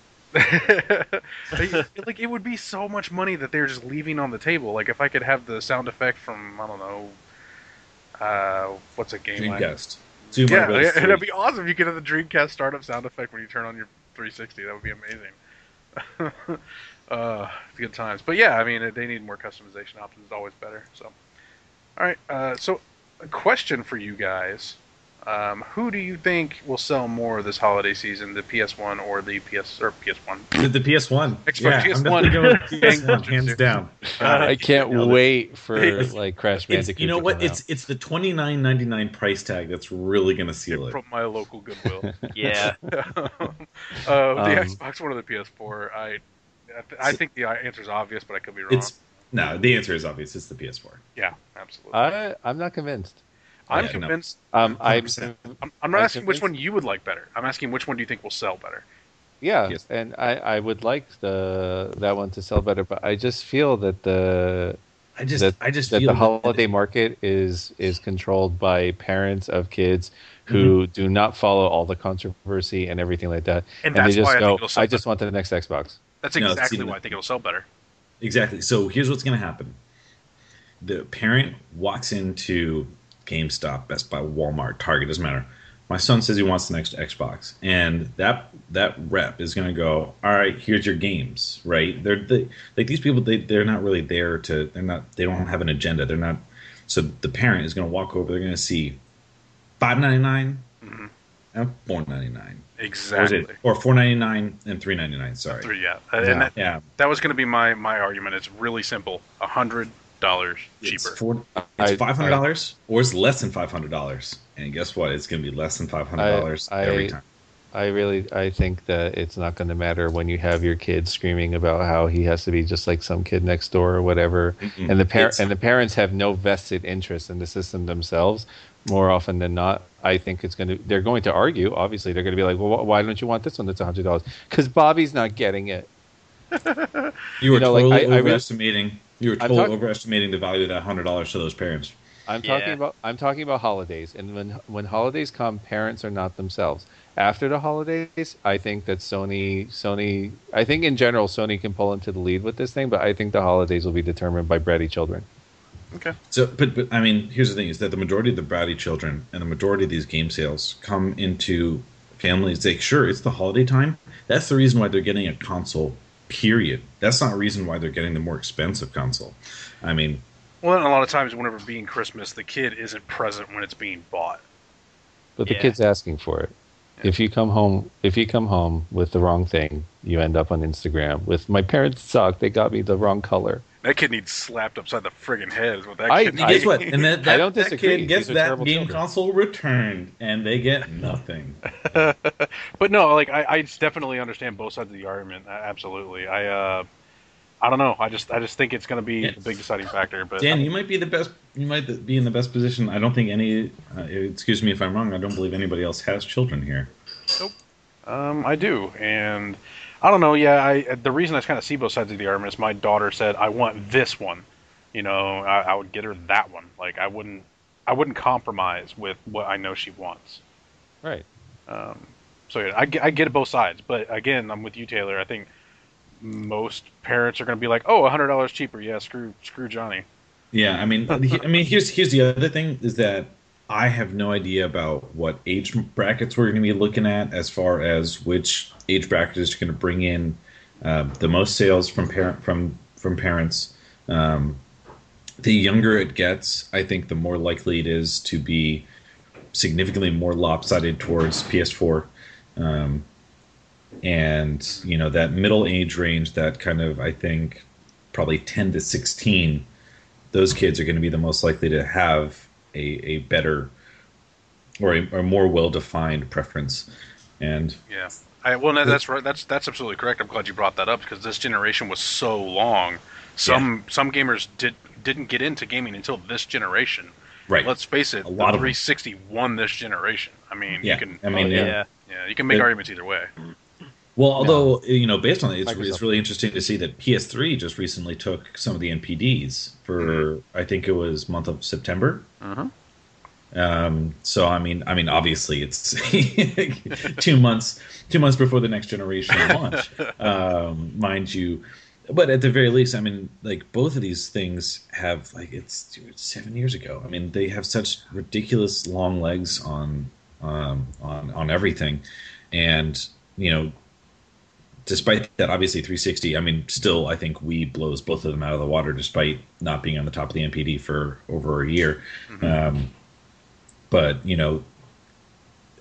Like, like, it would be so much money that they're just leaving on the table. Like if I could have the sound effect from I don't know, uh, what's a game like? Dreamcast. Super Yeah, Mario Bros. it- three. it'd be awesome if you could have the Dreamcast startup sound effect when you turn on your three sixty. That would be amazing. uh, good times. But yeah, I mean, they need more customization options. It's always better. So, all right. Uh, so, a question for you guys. Um, who do you think will sell more this holiday season, the P S one or the P S or P S one? The, the P S one. Xbox yeah, P S I'm one. definitely going with P S one, hands down. I can't nailed it. wait for like Crash It's, Bandicoot. you know to what? come It's out. it's the twenty-nine ninety-nine price tag that's really going to seal it. From my local Goodwill. Yeah. uh, the Um, Xbox One or the P S four? I, I, th- I think the answer is obvious, but I could be wrong. It's no. The answer is obvious. It's the P S four. Yeah, absolutely. I I'm not convinced. I'm yeah, no. convinced. Um, I one hundred percent. I'm, I'm not I'm asking which convinced. one you would like better. I'm asking which one do you think will sell better. yeah, Yes. and I I would like the that one to sell better, but I just feel that the I just that, I just that feel the holiday market is is controlled by parents of kids who do not follow all the controversy and everything like that, And they that's just why I go, think it'll sell I just better. want the next Xbox. That's No, exactly see, why I think it'll sell better. Exactly. So here's what's going to happen. The parent walks into GameStop, Best Buy, Walmart, Target, doesn't matter. My son says he wants the next Xbox, and that that rep is going to go, all right, here's your games, right? They're they, like these people, they they're not really there to, they're not, they don't have an agenda. They're not. So the parent is going to walk over. They're going to see five ninety-nine Mhm. and four ninety-nine, or is Exactly. it, or four ninety-nine and three ninety-nine. Sorry. Three, yeah. And Yeah. that, Yeah. that was going to be my, my argument. It's really simple. A hundred dollars It's cheaper. four, I- it's five hundred dollars, or it's less than five hundred dollars. And guess what? It's going to be less than five hundred dollars I- every I- time. I really I think that it's not going to matter when you have your kid screaming about how he has to be just like some kid next door or whatever, Mm-mm. and the par- It's- and the parents have no vested interest in the system themselves. More often than not, I think it's going to they're going to argue. Obviously, they're going to be like, well, wh- why don't you want this one that's a hundred dollars? Because Bobby's not getting it. You were you know, like, totally I- I really- overestimating. you were I'm totally talk- overestimating the value of that hundred dollars to those parents. I'm Yeah. talking about I'm talking about holidays, and when when holidays come, parents are not themselves. After the holidays, I think that Sony Sony I think in general Sony can pull into the lead with this thing, but I think the holidays will be determined by bratty children. Okay. So, but but I mean, here's the thing: is that the majority of the bratty children and the majority of these game sales come into families. Like, sure, it's the holiday time. That's the reason why they're getting a console. Period. That's not a reason why they're getting the more expensive console. I mean, Well, and a lot of times, whenever being Christmas, the kid isn't present when it's being bought. But the Yeah. kid's asking for it. If you come home if you come home with the wrong thing, you end up on Instagram with my parents suck, they got me the wrong color. That kid needs slapped upside the friggin' head. Is what that I- kid and needs. guess what? And that, that, I don't that disagree. kid gets These are that terrible game children. console returned, and they get nothing. But no, like I, I definitely understand both sides of the argument. Uh, Absolutely. I, uh, I don't know. I just, I just think it's going to be Yes. a big deciding factor. But Dan, you might be the best. You might be in the best position. I don't think any. Uh, excuse me if I'm wrong. I don't believe anybody else has children here. Um, I do, and I don't know. Yeah, I the reason I kind of see both sides of the argument is my daughter said I want this one. You know, I, I would get her that one. Like I wouldn't, I wouldn't compromise with what I know she wants. Right. Um, so yeah, I, get- I get it both sides, but again, I'm with you, Taylor. I think most parents are going to be like, "Oh, a hundred dollars cheaper. Yeah, screw, screw Johnny." Yeah, I mean, he- I mean, here's here's the other thing is that I have no idea about what age brackets we're going to be looking at as far as which age bracket is going to bring in uh, the most sales from parent from from parents. Um, the younger it gets, I think the more likely it is to be significantly more lopsided towards P S four. Um, and you know that middle age range, that kind of I think probably ten to sixteen. Those kids are going to be the most likely to have a, a better or a, a more well-defined preference. And Yeah. I, well, no, that's right. That's that's absolutely correct. I'm glad you brought that up because this generation was so long. Some some gamers did didn't get into gaming until this generation. right, Let's face it, A the lot of them. three sixty won this generation. I mean, yeah, you can I mean, Oh, yeah. Yeah. yeah, you can make But- arguments either way. Well, although you know, based on it, it's, Microsoft. it's really interesting to see that P S three just recently took some of the N P Ds for I think it was month of September. Mhm. Um, so I mean, I mean, obviously it's two months, two months before the next generation launch, um, mind you. But at the very least, I mean, like both of these things have like it's, dude, seven years ago. I mean, they have such ridiculous long legs on um, on on everything, and you know, despite that, obviously three sixty. I mean, still, I think Wii blows both of them out of the water, despite not being on the top of the N P D for over a year. Mm-hmm. Um, but you know,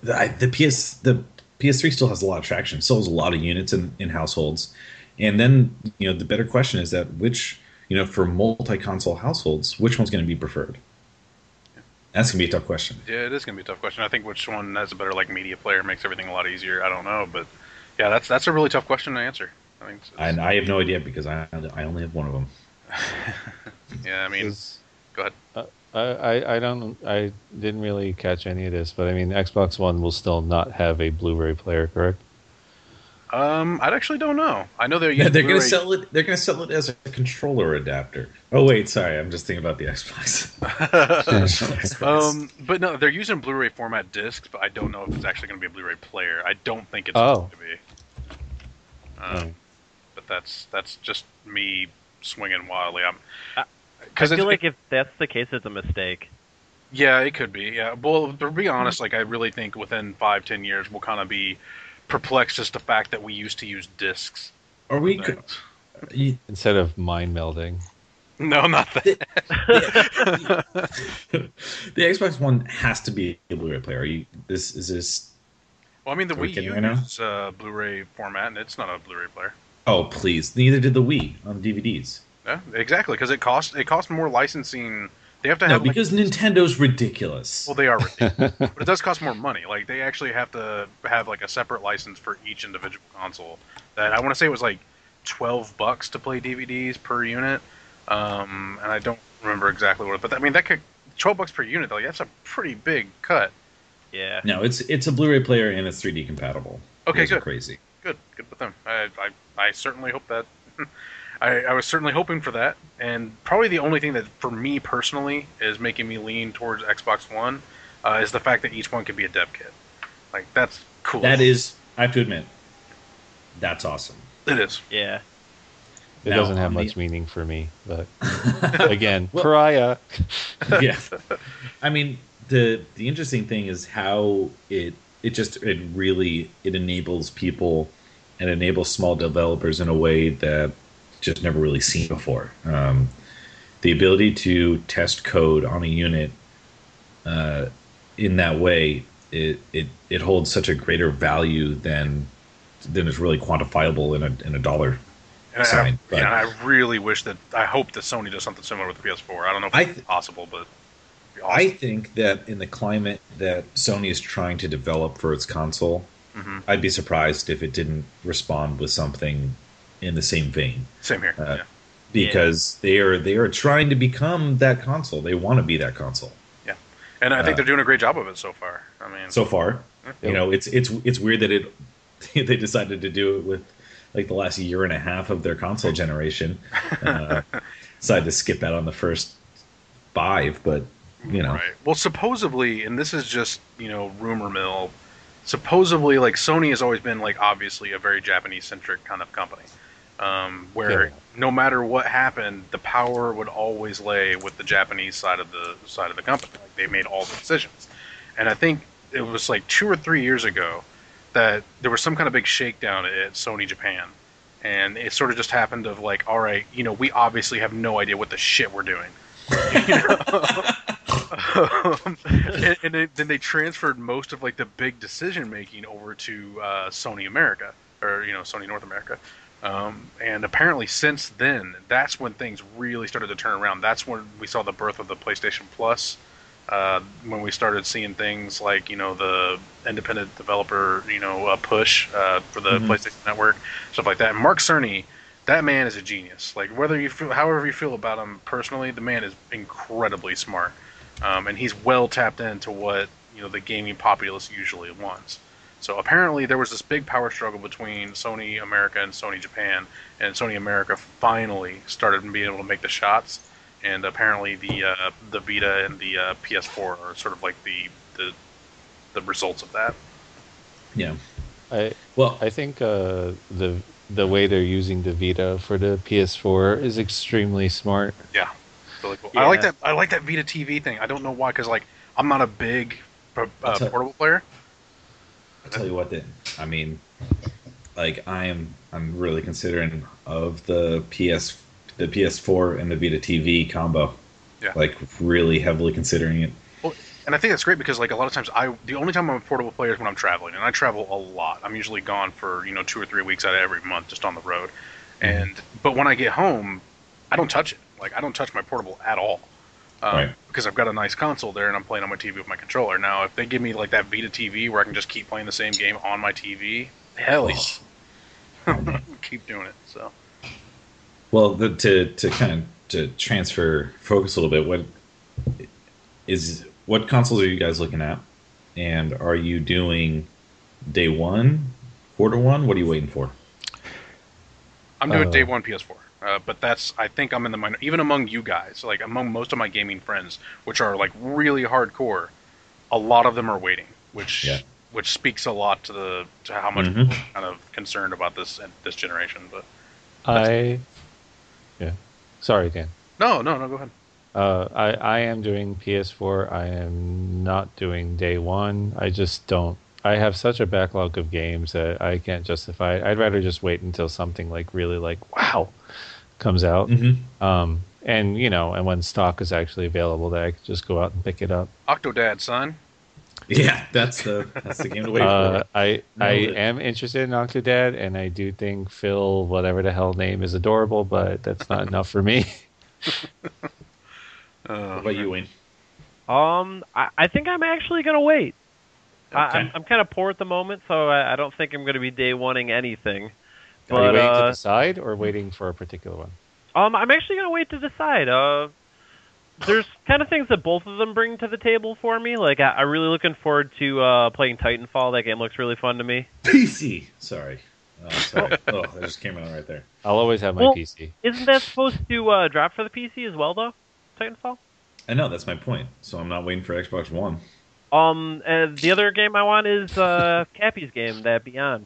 the, I, the P S the P S three still has a lot of traction, sells a lot of units in, in households, and then you know the better question is that which you know for multi-console households, which one's going to be preferred? That's gonna be a tough question. Yeah, it is gonna be a tough question. I think which one has a better like media player makes everything a lot easier. I don't know, but yeah, that's that's a really tough question to answer. I think. It's, it's, And I have no idea because I I only have one of them. yeah, I mean, Is- go ahead. Uh, I, I I don't I didn't really catch any of this, but I mean Xbox One will still not have a Blu-ray player, correct? Um, I actually don't know. I know they're Yeah, using they're gonna Blu-ray- sell it. They're gonna sell it as a controller adapter. Oh wait, sorry, I'm just thinking about the Xbox. um, but no, they're using Blu-ray format discs, but I don't know if it's actually going to be a Blu-ray player. I don't think it's Oh. going to be. Um, Oh. But that's that's just me swinging wildly. I'm I because feel like if that's the case, it's a mistake. yeah, it could be. Yeah, well, to be honest, like I really think within five, ten years we'll kind of be perplexed as the fact that we used to use discs. Are we? for co- things. you- Instead of mind melding. No, not that. the Xbox One has to be a Blu-ray player. Are you? This is this. Well, I mean, the Are we Wii kidding U right now? uses uh, Blu-ray format, and it's not a Blu-ray player. Oh please! Neither did the Wii on D V Ds. Yeah, exactly, because it costs it costs more licensing. They have to No, have like, because Nintendo's ridiculous. well, they are ridiculous, but it does cost more money. Like they actually have to have like a separate license for each individual console. That I want to say it was like twelve bucks to play D V Ds per unit, um, and I don't remember exactly what. But I mean, that could twelve bucks per unit. Like that's a pretty big cut. Yeah. No, it's it's a Blu-ray player and it's three D compatible. Okay, Those are good. Crazy. Good, good with them. I, I, I certainly hope that. I, I was certainly hoping for that, and probably the only thing that, for me personally, is making me lean towards Xbox One, uh, is the fact that each one could be a dev kit. Like that's cool. That is, I have to admit, that's awesome. It is. Yeah. It Now, doesn't have on the- much meaning for me, but again, Well- pariah. Yeah, I mean the the interesting thing is how it it just it really it enables people and enables small developers in a way that just never really seen before. Um, the ability to test code on a unit uh, in that way it, it it holds such a greater value than than is really quantifiable in a in a dollar. And I, Sign, but- yeah, and I really wish that I hope that Sony does something similar with the P S four. I don't know if I it's th- possible, but it'd be I awesome. think that in the climate that Sony is trying to develop for its console, Mhm. I'd be surprised if it didn't respond with something in the same vein, Same here. uh, yeah. because they are they are trying to become that console. They want to be that console. And I think uh, they're doing a great job of it so far. I mean, So far, Yeah. you know, it's it's it's weird that it they decided to do it with like the last year and a half of their console generation. Uh, decided to skip out on the first five, but you know, Right. Well, supposedly, and this is just you know rumor mill. Supposedly, like Sony has always been like obviously a very Japanese centric kind of company, um, where Yeah. no matter what happened, the power would always lay with the Japanese side of the side of the company. Like they made all the decisions, and I think it was like two or three years ago that there was some kind of big shakedown at Sony Japan, and it sort of just happened of like, all right, you know, we obviously have no idea what the shit we're doing. You know? um, and and they, then they transferred most of like the big decision making over to uh, Sony America, or you know Sony North America, um, and apparently since then that's when things really started to turn around. That's when we saw the birth of the PlayStation Plus, uh, when we started seeing things like you know the independent developer you know uh, push uh, for the Mhm. PlayStation Network, stuff like that. And Mark Cerny, that man is a genius. Like whether you feel, however you feel about him personally, the man is incredibly smart, um, and he's well tapped into what you know the gaming populace usually wants. So apparently there was this big power struggle between Sony America and Sony Japan, and Sony America finally started being able to make the shots. And apparently the uh, the Vita and the uh, P S four are sort of like the the the results of that. yeah. I Well, I think uh, the the way they're using the Vita for the P S four is extremely smart. Yeah, really cool. I like Yeah. that. I like that Vita T V thing. I don't know why, because like I'm not a big uh, I'll tell- portable player. I'll tell you what. Then I mean, like I am, I'm really considering of the P S, the P S four and the Vita T V combo. Yeah. Like really heavily considering it. And I think that's great because like a lot of times I the only time I'm a portable player is when I'm traveling, and I travel a lot. I'm usually gone for you know two or three weeks out of every month just on the road. And but when I get home, I don't touch it. Like I don't touch my portable at all. Um, Right. Because I've got a nice console there and I'm playing on my T V with my controller. Now, if they give me like that Vita T V where I can just keep playing the same game on my T V, hell yeah, keep doing it. So, Well, the, to to kind of to transfer focus a little bit, what is what consoles are you guys looking at, and are you doing day one, quarter one? What are you waiting for? I'm doing Uh, day one P S four. Uh, but that's I think I'm in the minor even among you guys, like among most of my gaming friends, which are like really hardcore. A lot of them are waiting, which Yeah. which speaks a lot to the to how much Mhm. people are kind of concerned about this this generation. But I, yeah. Sorry, Dan. no, no, no, go ahead. Uh, I I am doing P S four. I am not doing day one. I just don't. I have such a backlog of games that I can't justify it. I'd rather just wait until something like really like wow comes out. Mm-hmm. Um, and you know, and when stock is actually available, that I could just go out and pick it up. Octodad, son. Yeah, that's the that's the game to wait Uh, for. I I Nailed it. am interested in Octodad, and I do think Phil, whatever the hell name, is adorable, but that's not enough for me. Uh, What about you, Wayne? Um, I, I think I'm actually gonna wait. I, Okay. I'm I'm kind of poor at the moment, so I, I don't think I'm gonna be day oneing anything. Are you But waiting to uh, decide or waiting for a particular one? um, I'm actually gonna wait to decide. Uh, there's kind of things that both of them bring to the table for me. Like I, I'm really looking forward to uh, playing Titanfall. That game looks really fun to me. P C. Sorry. Oh, sorry. Oh, that just came out right there. I'll always have my Well- P C. Isn't that supposed to uh, drop for the P C as well, though? Titanfall. I know that's my point. So I'm not waiting for Xbox One. Um, and the other game I want is uh, Cappy's game, that Beyond.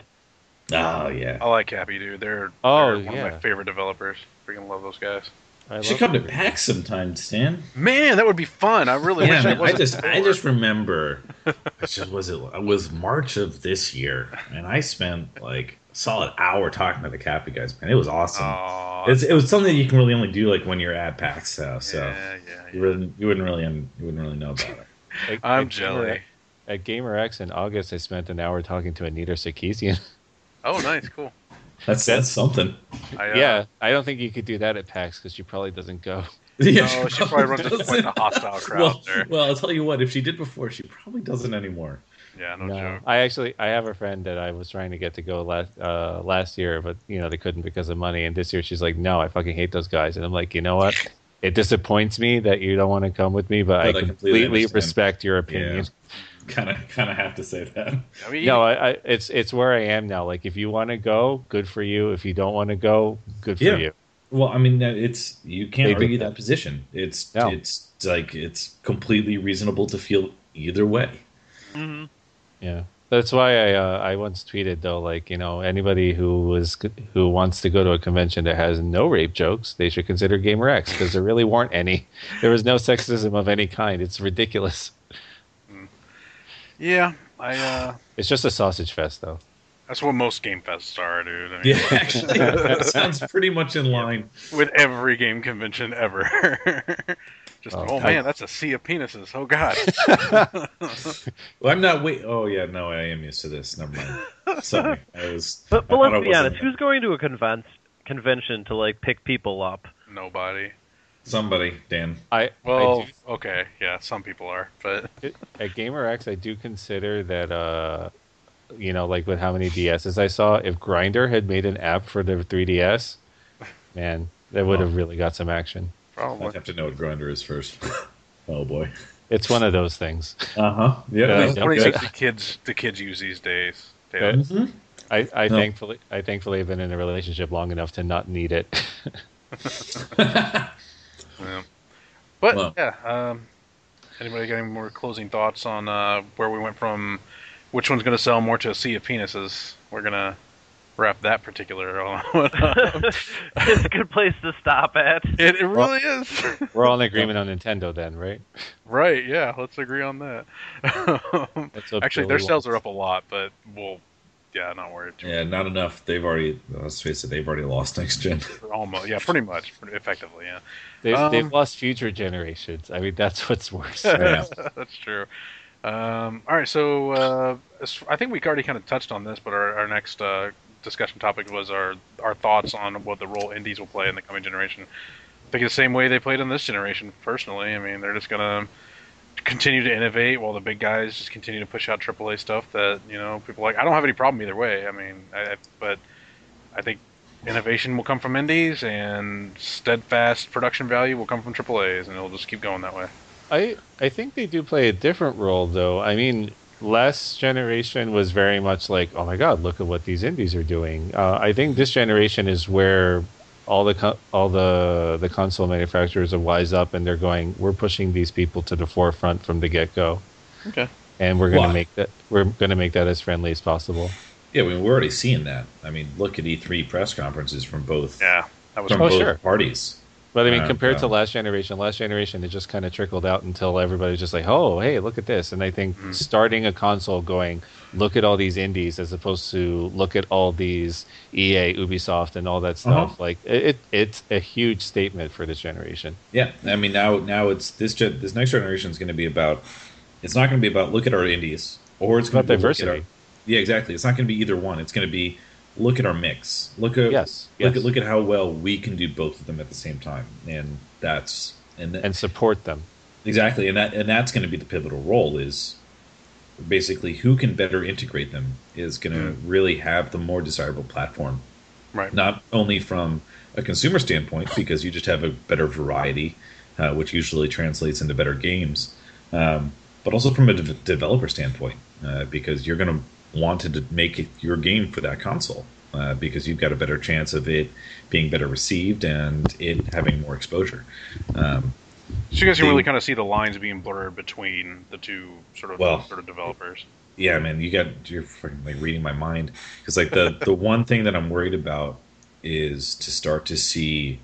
Oh yeah. I like Cappy, dude. They're, Oh, they're one of yeah. my favorite developers. Freaking love those guys. I You should love come to PAX sometime, Stan. Man, that would be fun. I really Yeah, wish man, it I wasn't. just I before. just remember it just was it, it was March of this year, and I spent like a solid hour talking to the Cappy guys, man. It was awesome. Aw, It's, it was something that you can really only do like when you're at PAX, so, so yeah, yeah, you yeah. wouldn't you wouldn't really un- you wouldn't really know about it. At- I'm at jelly. Gamer- At GamerX in August, I spent an hour talking to Anita Sarkeesian. Oh, nice, cool. That's that's something. I, uh, Yeah, I don't think you could do that at PAX because she probably doesn't go. Yeah, No, she probably runs into quite the hostile crowd well, there. well, I'll tell you what. If she did before, she probably doesn't anymore. Yeah, no, No, joke. I actually I have a friend that I was trying to get to go last uh, last year, but you know they couldn't because of money. And this year she's like, "No, I fucking hate those guys." And I'm like, you know what? It disappoints me that you don't want to come with me, but, But I I completely completely understand. respect your opinion. Kind of, kind of have to say that. I mean, No, I, I, it's it's where I am now. Like, if you want to go, good for you. If you don't want to go, good for Yeah. you. Well, I mean, that- it's you can't They did argue that. that position. It's No. it's like it's completely reasonable to feel either way. Mm-hmm. Yeah, that's why I uh, I once tweeted though, like you know anybody who was who wants to go to a convention that has no rape jokes, they should consider GamerX because there really weren't any. There was no sexism of any kind. It's ridiculous. yeah, I. Uh, It's just a sausage fest though. that's what most game fests are, dude. I mean, Yeah, actually, that sounds pretty much in line. with every game convention ever. Just, Oh, oh, I- man, that's a sea of penises. Oh god. Well, I'm not wait. Oh yeah, no, I am used to this. Never mind. Sorry, I was. But, but I thought let's it be wasn't- honest, who's going to a conven- convention to like pick people up? Nobody. Somebody, Dan. I Well, I do, okay, yeah, some people are, but at GamerX, I do consider that uh, you know, like with how many D Ss I saw, if Grindr had made an app for the three D S, man, that would have really got some action. probably. I'd have to know what Grinder is first. Oh boy. It's one of those things. Uh huh. Yeah. Yeah, What do you okay. think the kids the kids use these days? Yeah. Taylor? Mhm. I, I No. thankfully I thankfully have been in a relationship long enough to not need it. Yeah. But Well. yeah, um, anybody got any more closing thoughts on uh, where we went from which one's going to sell more to a sea of penises? We're gonna wrap that particular on. It's a good place to stop at. it, it really is. We're all in agreement on Nintendo then, right? Right? Yeah. Let's agree on that. That's what Actually, Billy their sales wants. are up a lot, but well, yeah, not worried. Too Yeah, not enough. They've already, let's face it, they've already lost next gen. much. Almost, yeah, pretty much, pretty effectively, yeah. They've they've Um, lost future generations. I mean, that's what's worse. Yeah. that's true. Um, all right, so uh, as- I think we already kind of touched on this, but our, our next uh, discussion topic was our our thoughts on what the role indies will play in the coming generation. I think the same way they played in this generation. Personally, I mean, they're just gonna continue to innovate while the big guys just continue to push out triple A stuff that you know people like. I don't have any problem either way. I mean, I, I- but I think innovation will come from indies, and steadfast production value will come from triple A's, and it'll just keep going that way. I I think they do play a different role though. I mean, last generation was very much like, oh my god, look at what these indies are doing. Uh, I think this generation is where all the co- all the the console manufacturers are wise up and they're going, we're pushing these people to the forefront from the get go, Okay. and we're going Why? to make that we're going to make that as friendly as possible. Yeah, I mean, we're already seeing that. I mean, look at E three press conferences from both Yeah, that was from Oh, both sure. parties. But I mean, Uh, compared to um, last generation, last generation it just kind of trickled out until everybody's just like, "Oh, hey, look at this!" And I think Mhm. starting a console, going, "Look at all these indies," as opposed to "Look at all these E A, Ubisoft, and all that stuff." Uh-huh. Like it, it's a huge statement for this generation. Yeah, I mean, now now it's this gen, this next generation is going to be about. It's not going to be about look at our indies, or it's It's going about to be look at our, diversity. yeah, exactly. It's not going to be either one. It's going to be look at our mix. Look at Yes, look yes. at look at how well we can do both of them at the same time, and that's and, th- And support them. exactly, and that and that's going to be the pivotal role is basically who can better integrate them is going to really have the more desirable platform, right. not only from a consumer standpoint because you just have a better variety, uh, which usually translates into better games, um, but also from a de- developer standpoint uh, because you're going to want to d- make it your game for that console uh, because you've got a better chance of it being better received and it having more exposure. Um, So you guys can the- really kind of see the lines being blurred between the two sort of Well- sort of developers. yeah, man, you got you're freaking like reading my mind because like the the one thing that I'm worried about is to start to see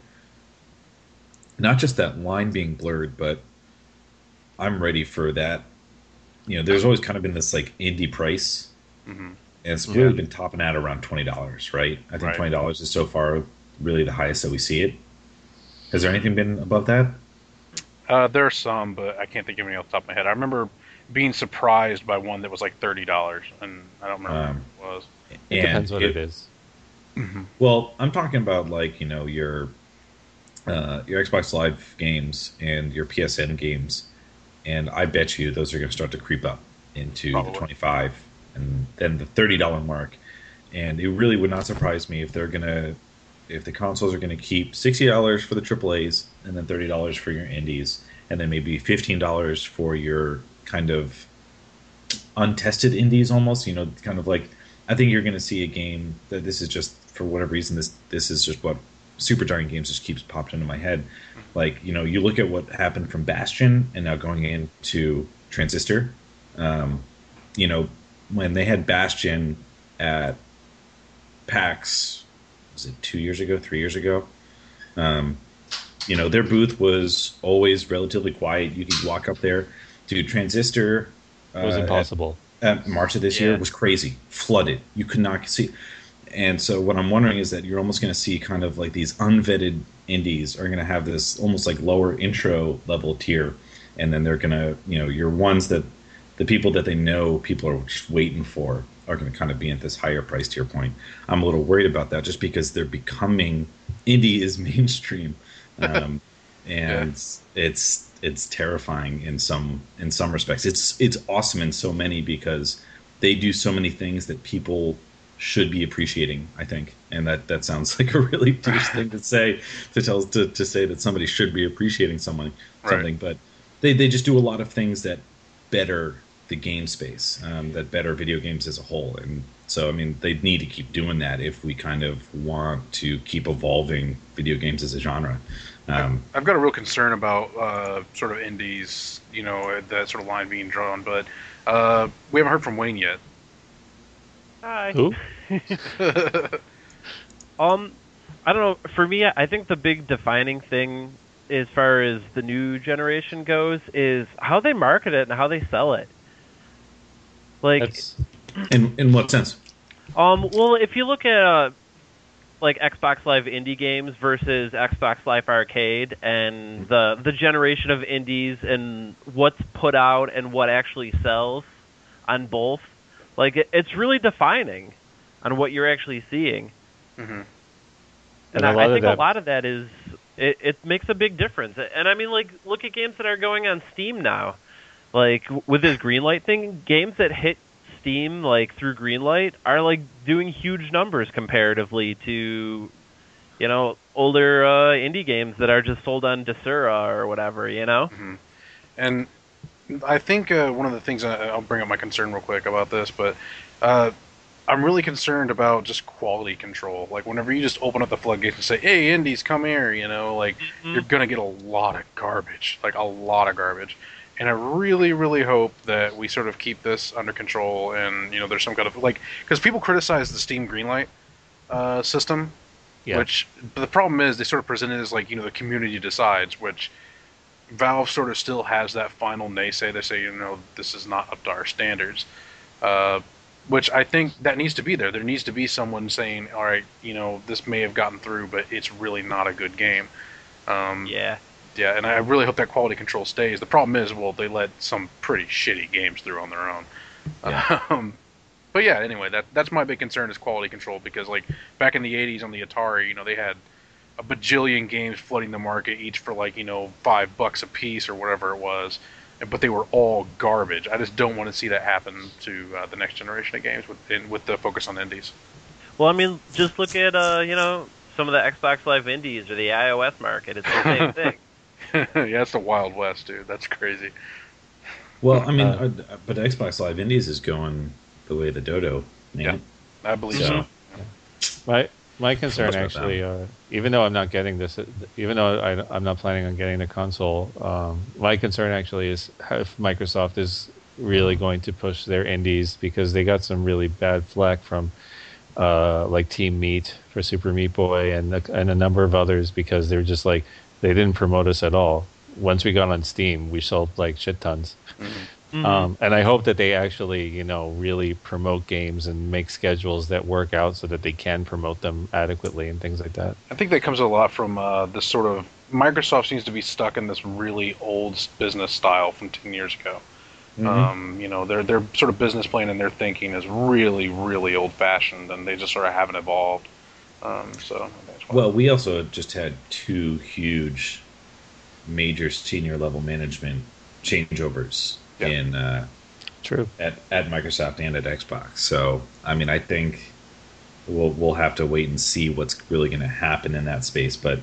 not just that line being blurred, but I'm ready for that. You know, there's always kind of been this like indie price, Hmm. and it's really been topping out around twenty dollars, right? I think Right. twenty dollars is so far really the highest that we see it. Has there anything been above that? Uh, there are some, but I can't think of any off the top of my head. I remember being surprised by one that was like thirty dollars, and I don't remember Um, what it was. It And depends what it is. Well, I'm talking about like you know your uh, your Xbox Live games and your P S N games, and I bet you those are going to start to creep up into Probably. the twenty-five and then the thirty dollar mark. And it really would not surprise me if they're going to if the consoles are going to keep sixty dollars for the triple A's and then thirty dollars for your indies, and then maybe fifteen dollars for your kind of untested indies almost, you know, kind of like I think you're going to see a game that this is just for whatever reason this this is just what Supergiant Games just keeps popping into my head. Like, you know, you look at what happened from Bastion and now going into Transistor. Um, you know, when they had Bastion at PAX, was it two years ago, three years ago? Um, you know, their booth was always relatively quiet. You could walk up there. Dude, Transistor It was uh, impossible. at March of this Yeah. year was crazy, flooded. You could not see. And so what I'm wondering is that you're almost going to see kind of like these unvetted indies are going to have this almost like lower intro level tier, and then they're going to, you know, your ones that the people that they know people are just waiting for are going to kind of be at this higher price tier point. I'm a little worried about that just because they're becoming indie is mainstream, um, and it's it's terrifying in some in some respects. It's it's awesome in so many because they do so many things that people should be appreciating, I think. And that, that sounds like a really douche thing to say to tell to, to say that somebody should be appreciating someone something, Right. but they, they just do a lot of things that better the game space, um, that better video games as a whole. And so I mean they need to keep doing that if we kind of want to keep evolving video games as a genre. Um, I've got a real concern about uh, sort of indies, you know, that sort of line being drawn, but uh, we haven't heard from Wayne yet. Hi. Who? Um, I don't know. For me, I think the big defining thing as far as the new generation goes is how they market it and how they sell it. Like, That's in in what sense? Um, well, if you look at uh, like Xbox Live indie games versus Xbox Live Arcade, and the the generation of indies and what's put out and what actually sells on both, like it, it's really defining on what you're actually seeing. Mm-hmm. And, And a I, lot I of think that- a lot of that is it, it makes a big difference. And I mean, like, look at games that are going on Steam now. Like with this Greenlight thing, games that hit Steam like through Greenlight are like doing huge numbers comparatively to, you know, older uh, indie games that are just sold on Desura or whatever. You know. Mm-hmm. And I think uh, one of the things I, I'll bring up my concern real quick about this, but uh, I'm really concerned about just quality control. Like whenever you just open up the floodgates and say, "Hey, indies, come here," you know, like Mm-hmm. you're gonna get a lot of garbage, like a lot of garbage. And I really, really hope that we sort of keep this under control, and you know, there's some kind of like, because people criticize the Steam Greenlight uh, system, Yeah. which but the problem is they sort of present it as like, you know, the community decides, which Valve sort of still has that final naysay. They say, you know, this is not up to our standards, uh, which I think that needs to be there. There needs to be someone saying, all right, you know, this may have gotten through, but it's really not a good game. Um, Yeah. yeah, and I really hope that quality control stays. The problem is, well, they let some pretty shitty games through on their own. Yeah. Um, but yeah, anyway, that that's my big concern is quality control, because like back in the eighties on the Atari, you know, they had a bajillion games flooding the market, each for like, you know, five bucks a piece or whatever it was, and- but they were all garbage. I just don't want to see that happen to uh, the next generation of games with in, with the focus on indies. Well, I mean, just look at uh, you know, some of the Xbox Live indies or the iOS market. It's the same thing. Yeah, it's the Wild West, dude. That's crazy. Well, I mean, Uh, uh, but Xbox Live Indies is going the way of the dodo, man. I believe So, so. My my concern What's with actually, uh, even though I'm not getting this, even though I, I'm not planning on getting the console, um, my concern actually is how if Microsoft is really going to push their indies, because they got some really bad flack from uh, like Team Meat for Super Meat Boy and a, and a number of others, because they're just like they didn't promote us at all. Once we got on Steam, we sold like shit tons. Mhm. Um, and I hope that they actually, you know, really promote games and make schedules that work out so that they can promote them adequately and things like that. I think that comes a lot from uh, this sort of Microsoft seems to be stuck in this really old s- business style from ten years ago. Mhm. Um, you know, their their sort of business plan and their thinking is really, really old fashioned, and they just sort of haven't evolved. Um, so that's why. Well, we also just had two huge, major senior level management changeovers Yeah. in uh, True. at at Microsoft and at Xbox. So, I mean, I think we'll we'll have to wait and see what's really going to happen in that space. But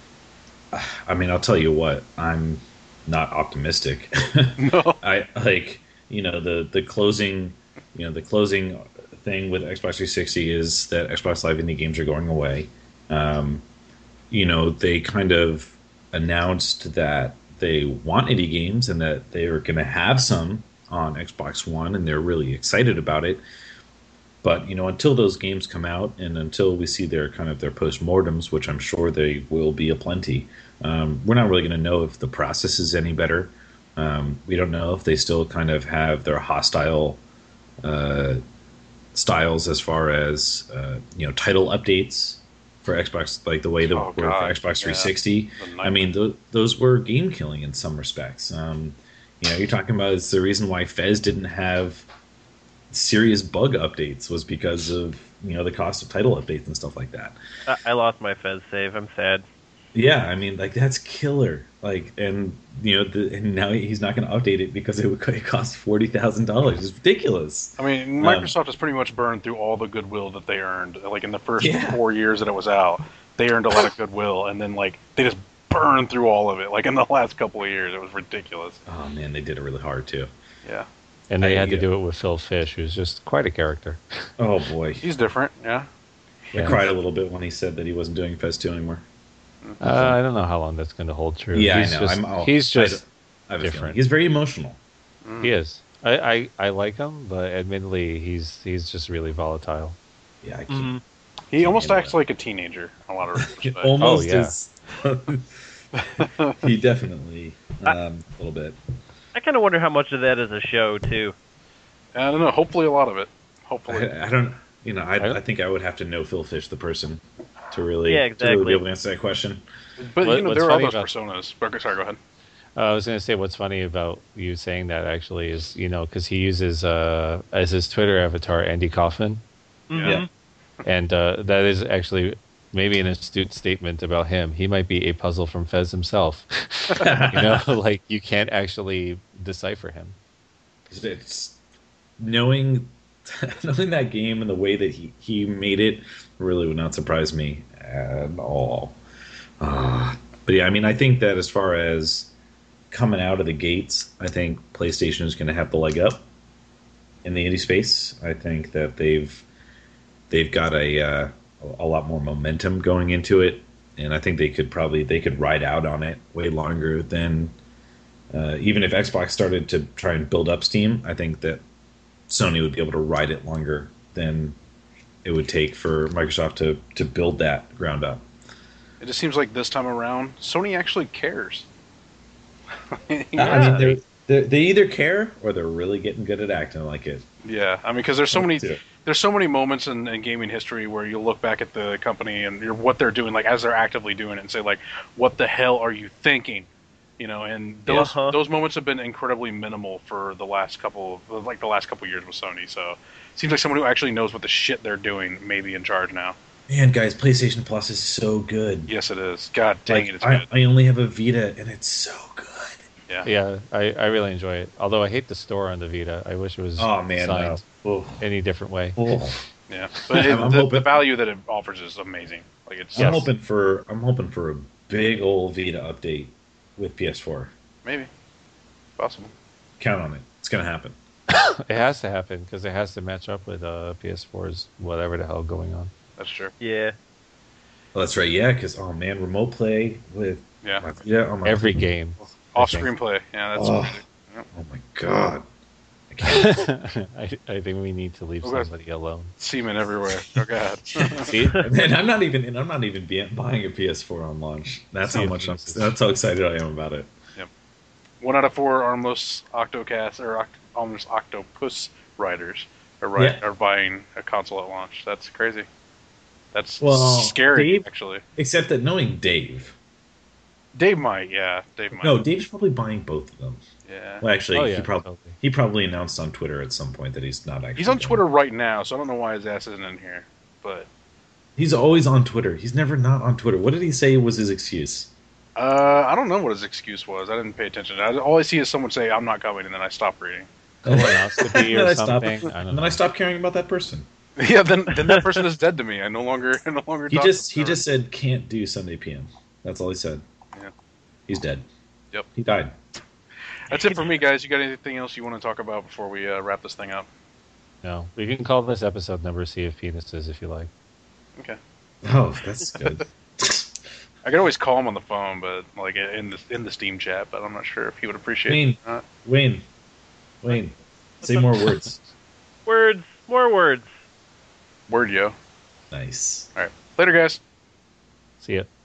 uh, I mean, I'll tell you what, I'm not optimistic. No. I like you know the the closing you know the closing thing with Xbox three sixty is that Xbox Live indie games are going away. Um, you know, they kind of announced that they want indie games and that they are going to have some on Xbox One, and they're really excited about it. But you know, until those games come out and until we see their kind of their postmortems, which I'm sure they will be aplenty, um, we're not really going to know if the process is any better. Um, we don't know if they still kind of have their hostile uh, styles as far as uh, you know title updates for Xbox, like the way that Oh, were for God, Xbox yeah. three sixty. The I mean, th- those were game killing in some respects. Um, you know, you're talking about it's the reason why Fez didn't have serious bug updates was because of you know the cost of title updates and stuff like that. I, I lost my Fez save. I'm sad. Yeah, I mean, like that's killer. Like, and you know, the, and now he's not going to update it because it would it cost forty thousand dollars. It's ridiculous. I mean, Microsoft has pretty much burned through all the goodwill that they earned. Like in the first Yeah. four years that it was out, they earned a lot of goodwill, and then like they just burned through all of it. Like in the last couple of years, it was ridiculous. Oh man, they did it really hard too. Yeah, And they I- had to do it with Phil Fish, who's just quite a character. Oh boy, he's different. Yeah, I Yeah. cried a little bit when he said that he wasn't doing Fez two anymore. Uh, I don't know how long that's going to hold true. Yeah, he's I know. Just, I'm, oh, he's I just I have a different. feeling. He's very emotional. he is. I, I, I like him, but admittedly, he's he's just really volatile. Yeah, I can't. Mhm. he almost Yeah. acts like a teenager. A lot of respect. Almost Oh, yeah. is. He definitely um, a little bit. I kind of wonder how much of that is a show too. I don't know. Hopefully, a lot of it. Hopefully, I, I don't. You know, I, I- I think I would have to know Phil Fish, the person, to really, Yeah, to really exactly. be able to answer that question. But What- you know, what's there are funny those about- personas. But, sorry, go ahead. Uh, I was going to say what's funny about you saying that actually is, you know, because he uses uh, as his Twitter avatar Andy Kaufman, Mhm. Yeah. and uh, that is actually maybe an astute statement about him. He might be a puzzle from Fez himself. You know, like you can't actually decipher him. It's knowing knowing that game and the way that he, he made it really would not surprise me at all. Uh, but yeah, I mean, I think that as far as coming out of the gates, I think PlayStation is going to have the leg up in the indie space. I think that they've they've got a uh, a lot more momentum going into it, and I think they could probably they could ride out on it way longer than uh, even if Xbox started to try and build up Steam. I think that Sony would be able to ride it longer than it would take for Microsoft to to build that ground up. It just seems like this time around, Sony actually cares. I Yeah. mean, they're, they're, they either care or they're really getting good at acting like it. Yeah, I mean, because there's so many Yeah. there's so many moments in, in gaming history where you look back at the company and you're, what they're doing, like as they're actively doing it, and say like, "What the hell are you thinking?" You know, and those Uh-huh. those moments have been incredibly minimal for the last couple of like the last couple of years with Sony. So, it seems like someone who actually knows what the shit they're doing may be in charge now. Man, guys, PlayStation Plus is so good. Yes, it is. God dang Like, it, it's I, good. I only have a Vita, and it's so good. Yeah. Yeah, I, I really enjoy it. Although I hate the store on the Vita. I wish it was Oh man, no. designed Oh. any different way. Oh. Yeah, but it, I'm the, hoping- the value that it offers is amazing. Like it's I'm Yes. hoping for I'm hoping for a big old Vita update with P S four. maybe possible. Count on it. It's gonna happen. It has to happen because it has to match up with uh, P S four's whatever the hell going on. That's true. Yeah. Well, that's right. Yeah, because oh man, remote play with Yeah, my Vita on my Every game. off think. screen play. Yeah, that's. Oh. Yep. Oh my god. I can't. I, I think we need to leave Okay. somebody alone. Semen everywhere. Oh god. See? And I'm not even and I'm not even be- buying a P S four on launch. That's how See, much I'm, Jesus. that's how excited I am about it. One out of four Armless Octocast or Oct- Armless Octopus riders are right Yeah. are buying a console at launch. That's crazy. That's Well, scary, Dave- actually. Except that knowing Dave. Dave might, yeah. Dave might. No, Dave's probably buying both of them. Yeah. Well, actually, Oh, he yeah, probably totally. he probably announced on Twitter at some point that he's not actually. He's on doing Twitter it. right now, so I don't know why his ass isn't in here. But He's always on Twitter. He's never not on Twitter. What did he say was his excuse? uh, I don't know what his excuse was. I didn't pay attention. I, all I see is someone say, "I'm not coming," and then I stop reading. Colonoscopy And then or I stopped- something. I don't And then know. I stopped caring about that person. Yeah, then then that person is dead to me. I no longer I no longer. He talk just to he them. just said can't do Sunday P M. That's all he said. Yeah. He's dead. Yep. He died. That's it for me, guys. You got anything else you want to talk about before we uh, wrap this thing up? No, we can call this episode number Sea of Penises if you like. Okay. Oh, that's good. I could always call him on the phone, but like in the in the Steam chat. But I'm not sure if he would appreciate Wayne. it. or not. Wayne. Wayne. Say more words. Words. More words. Word, yo. Nice. Later, guys. See ya.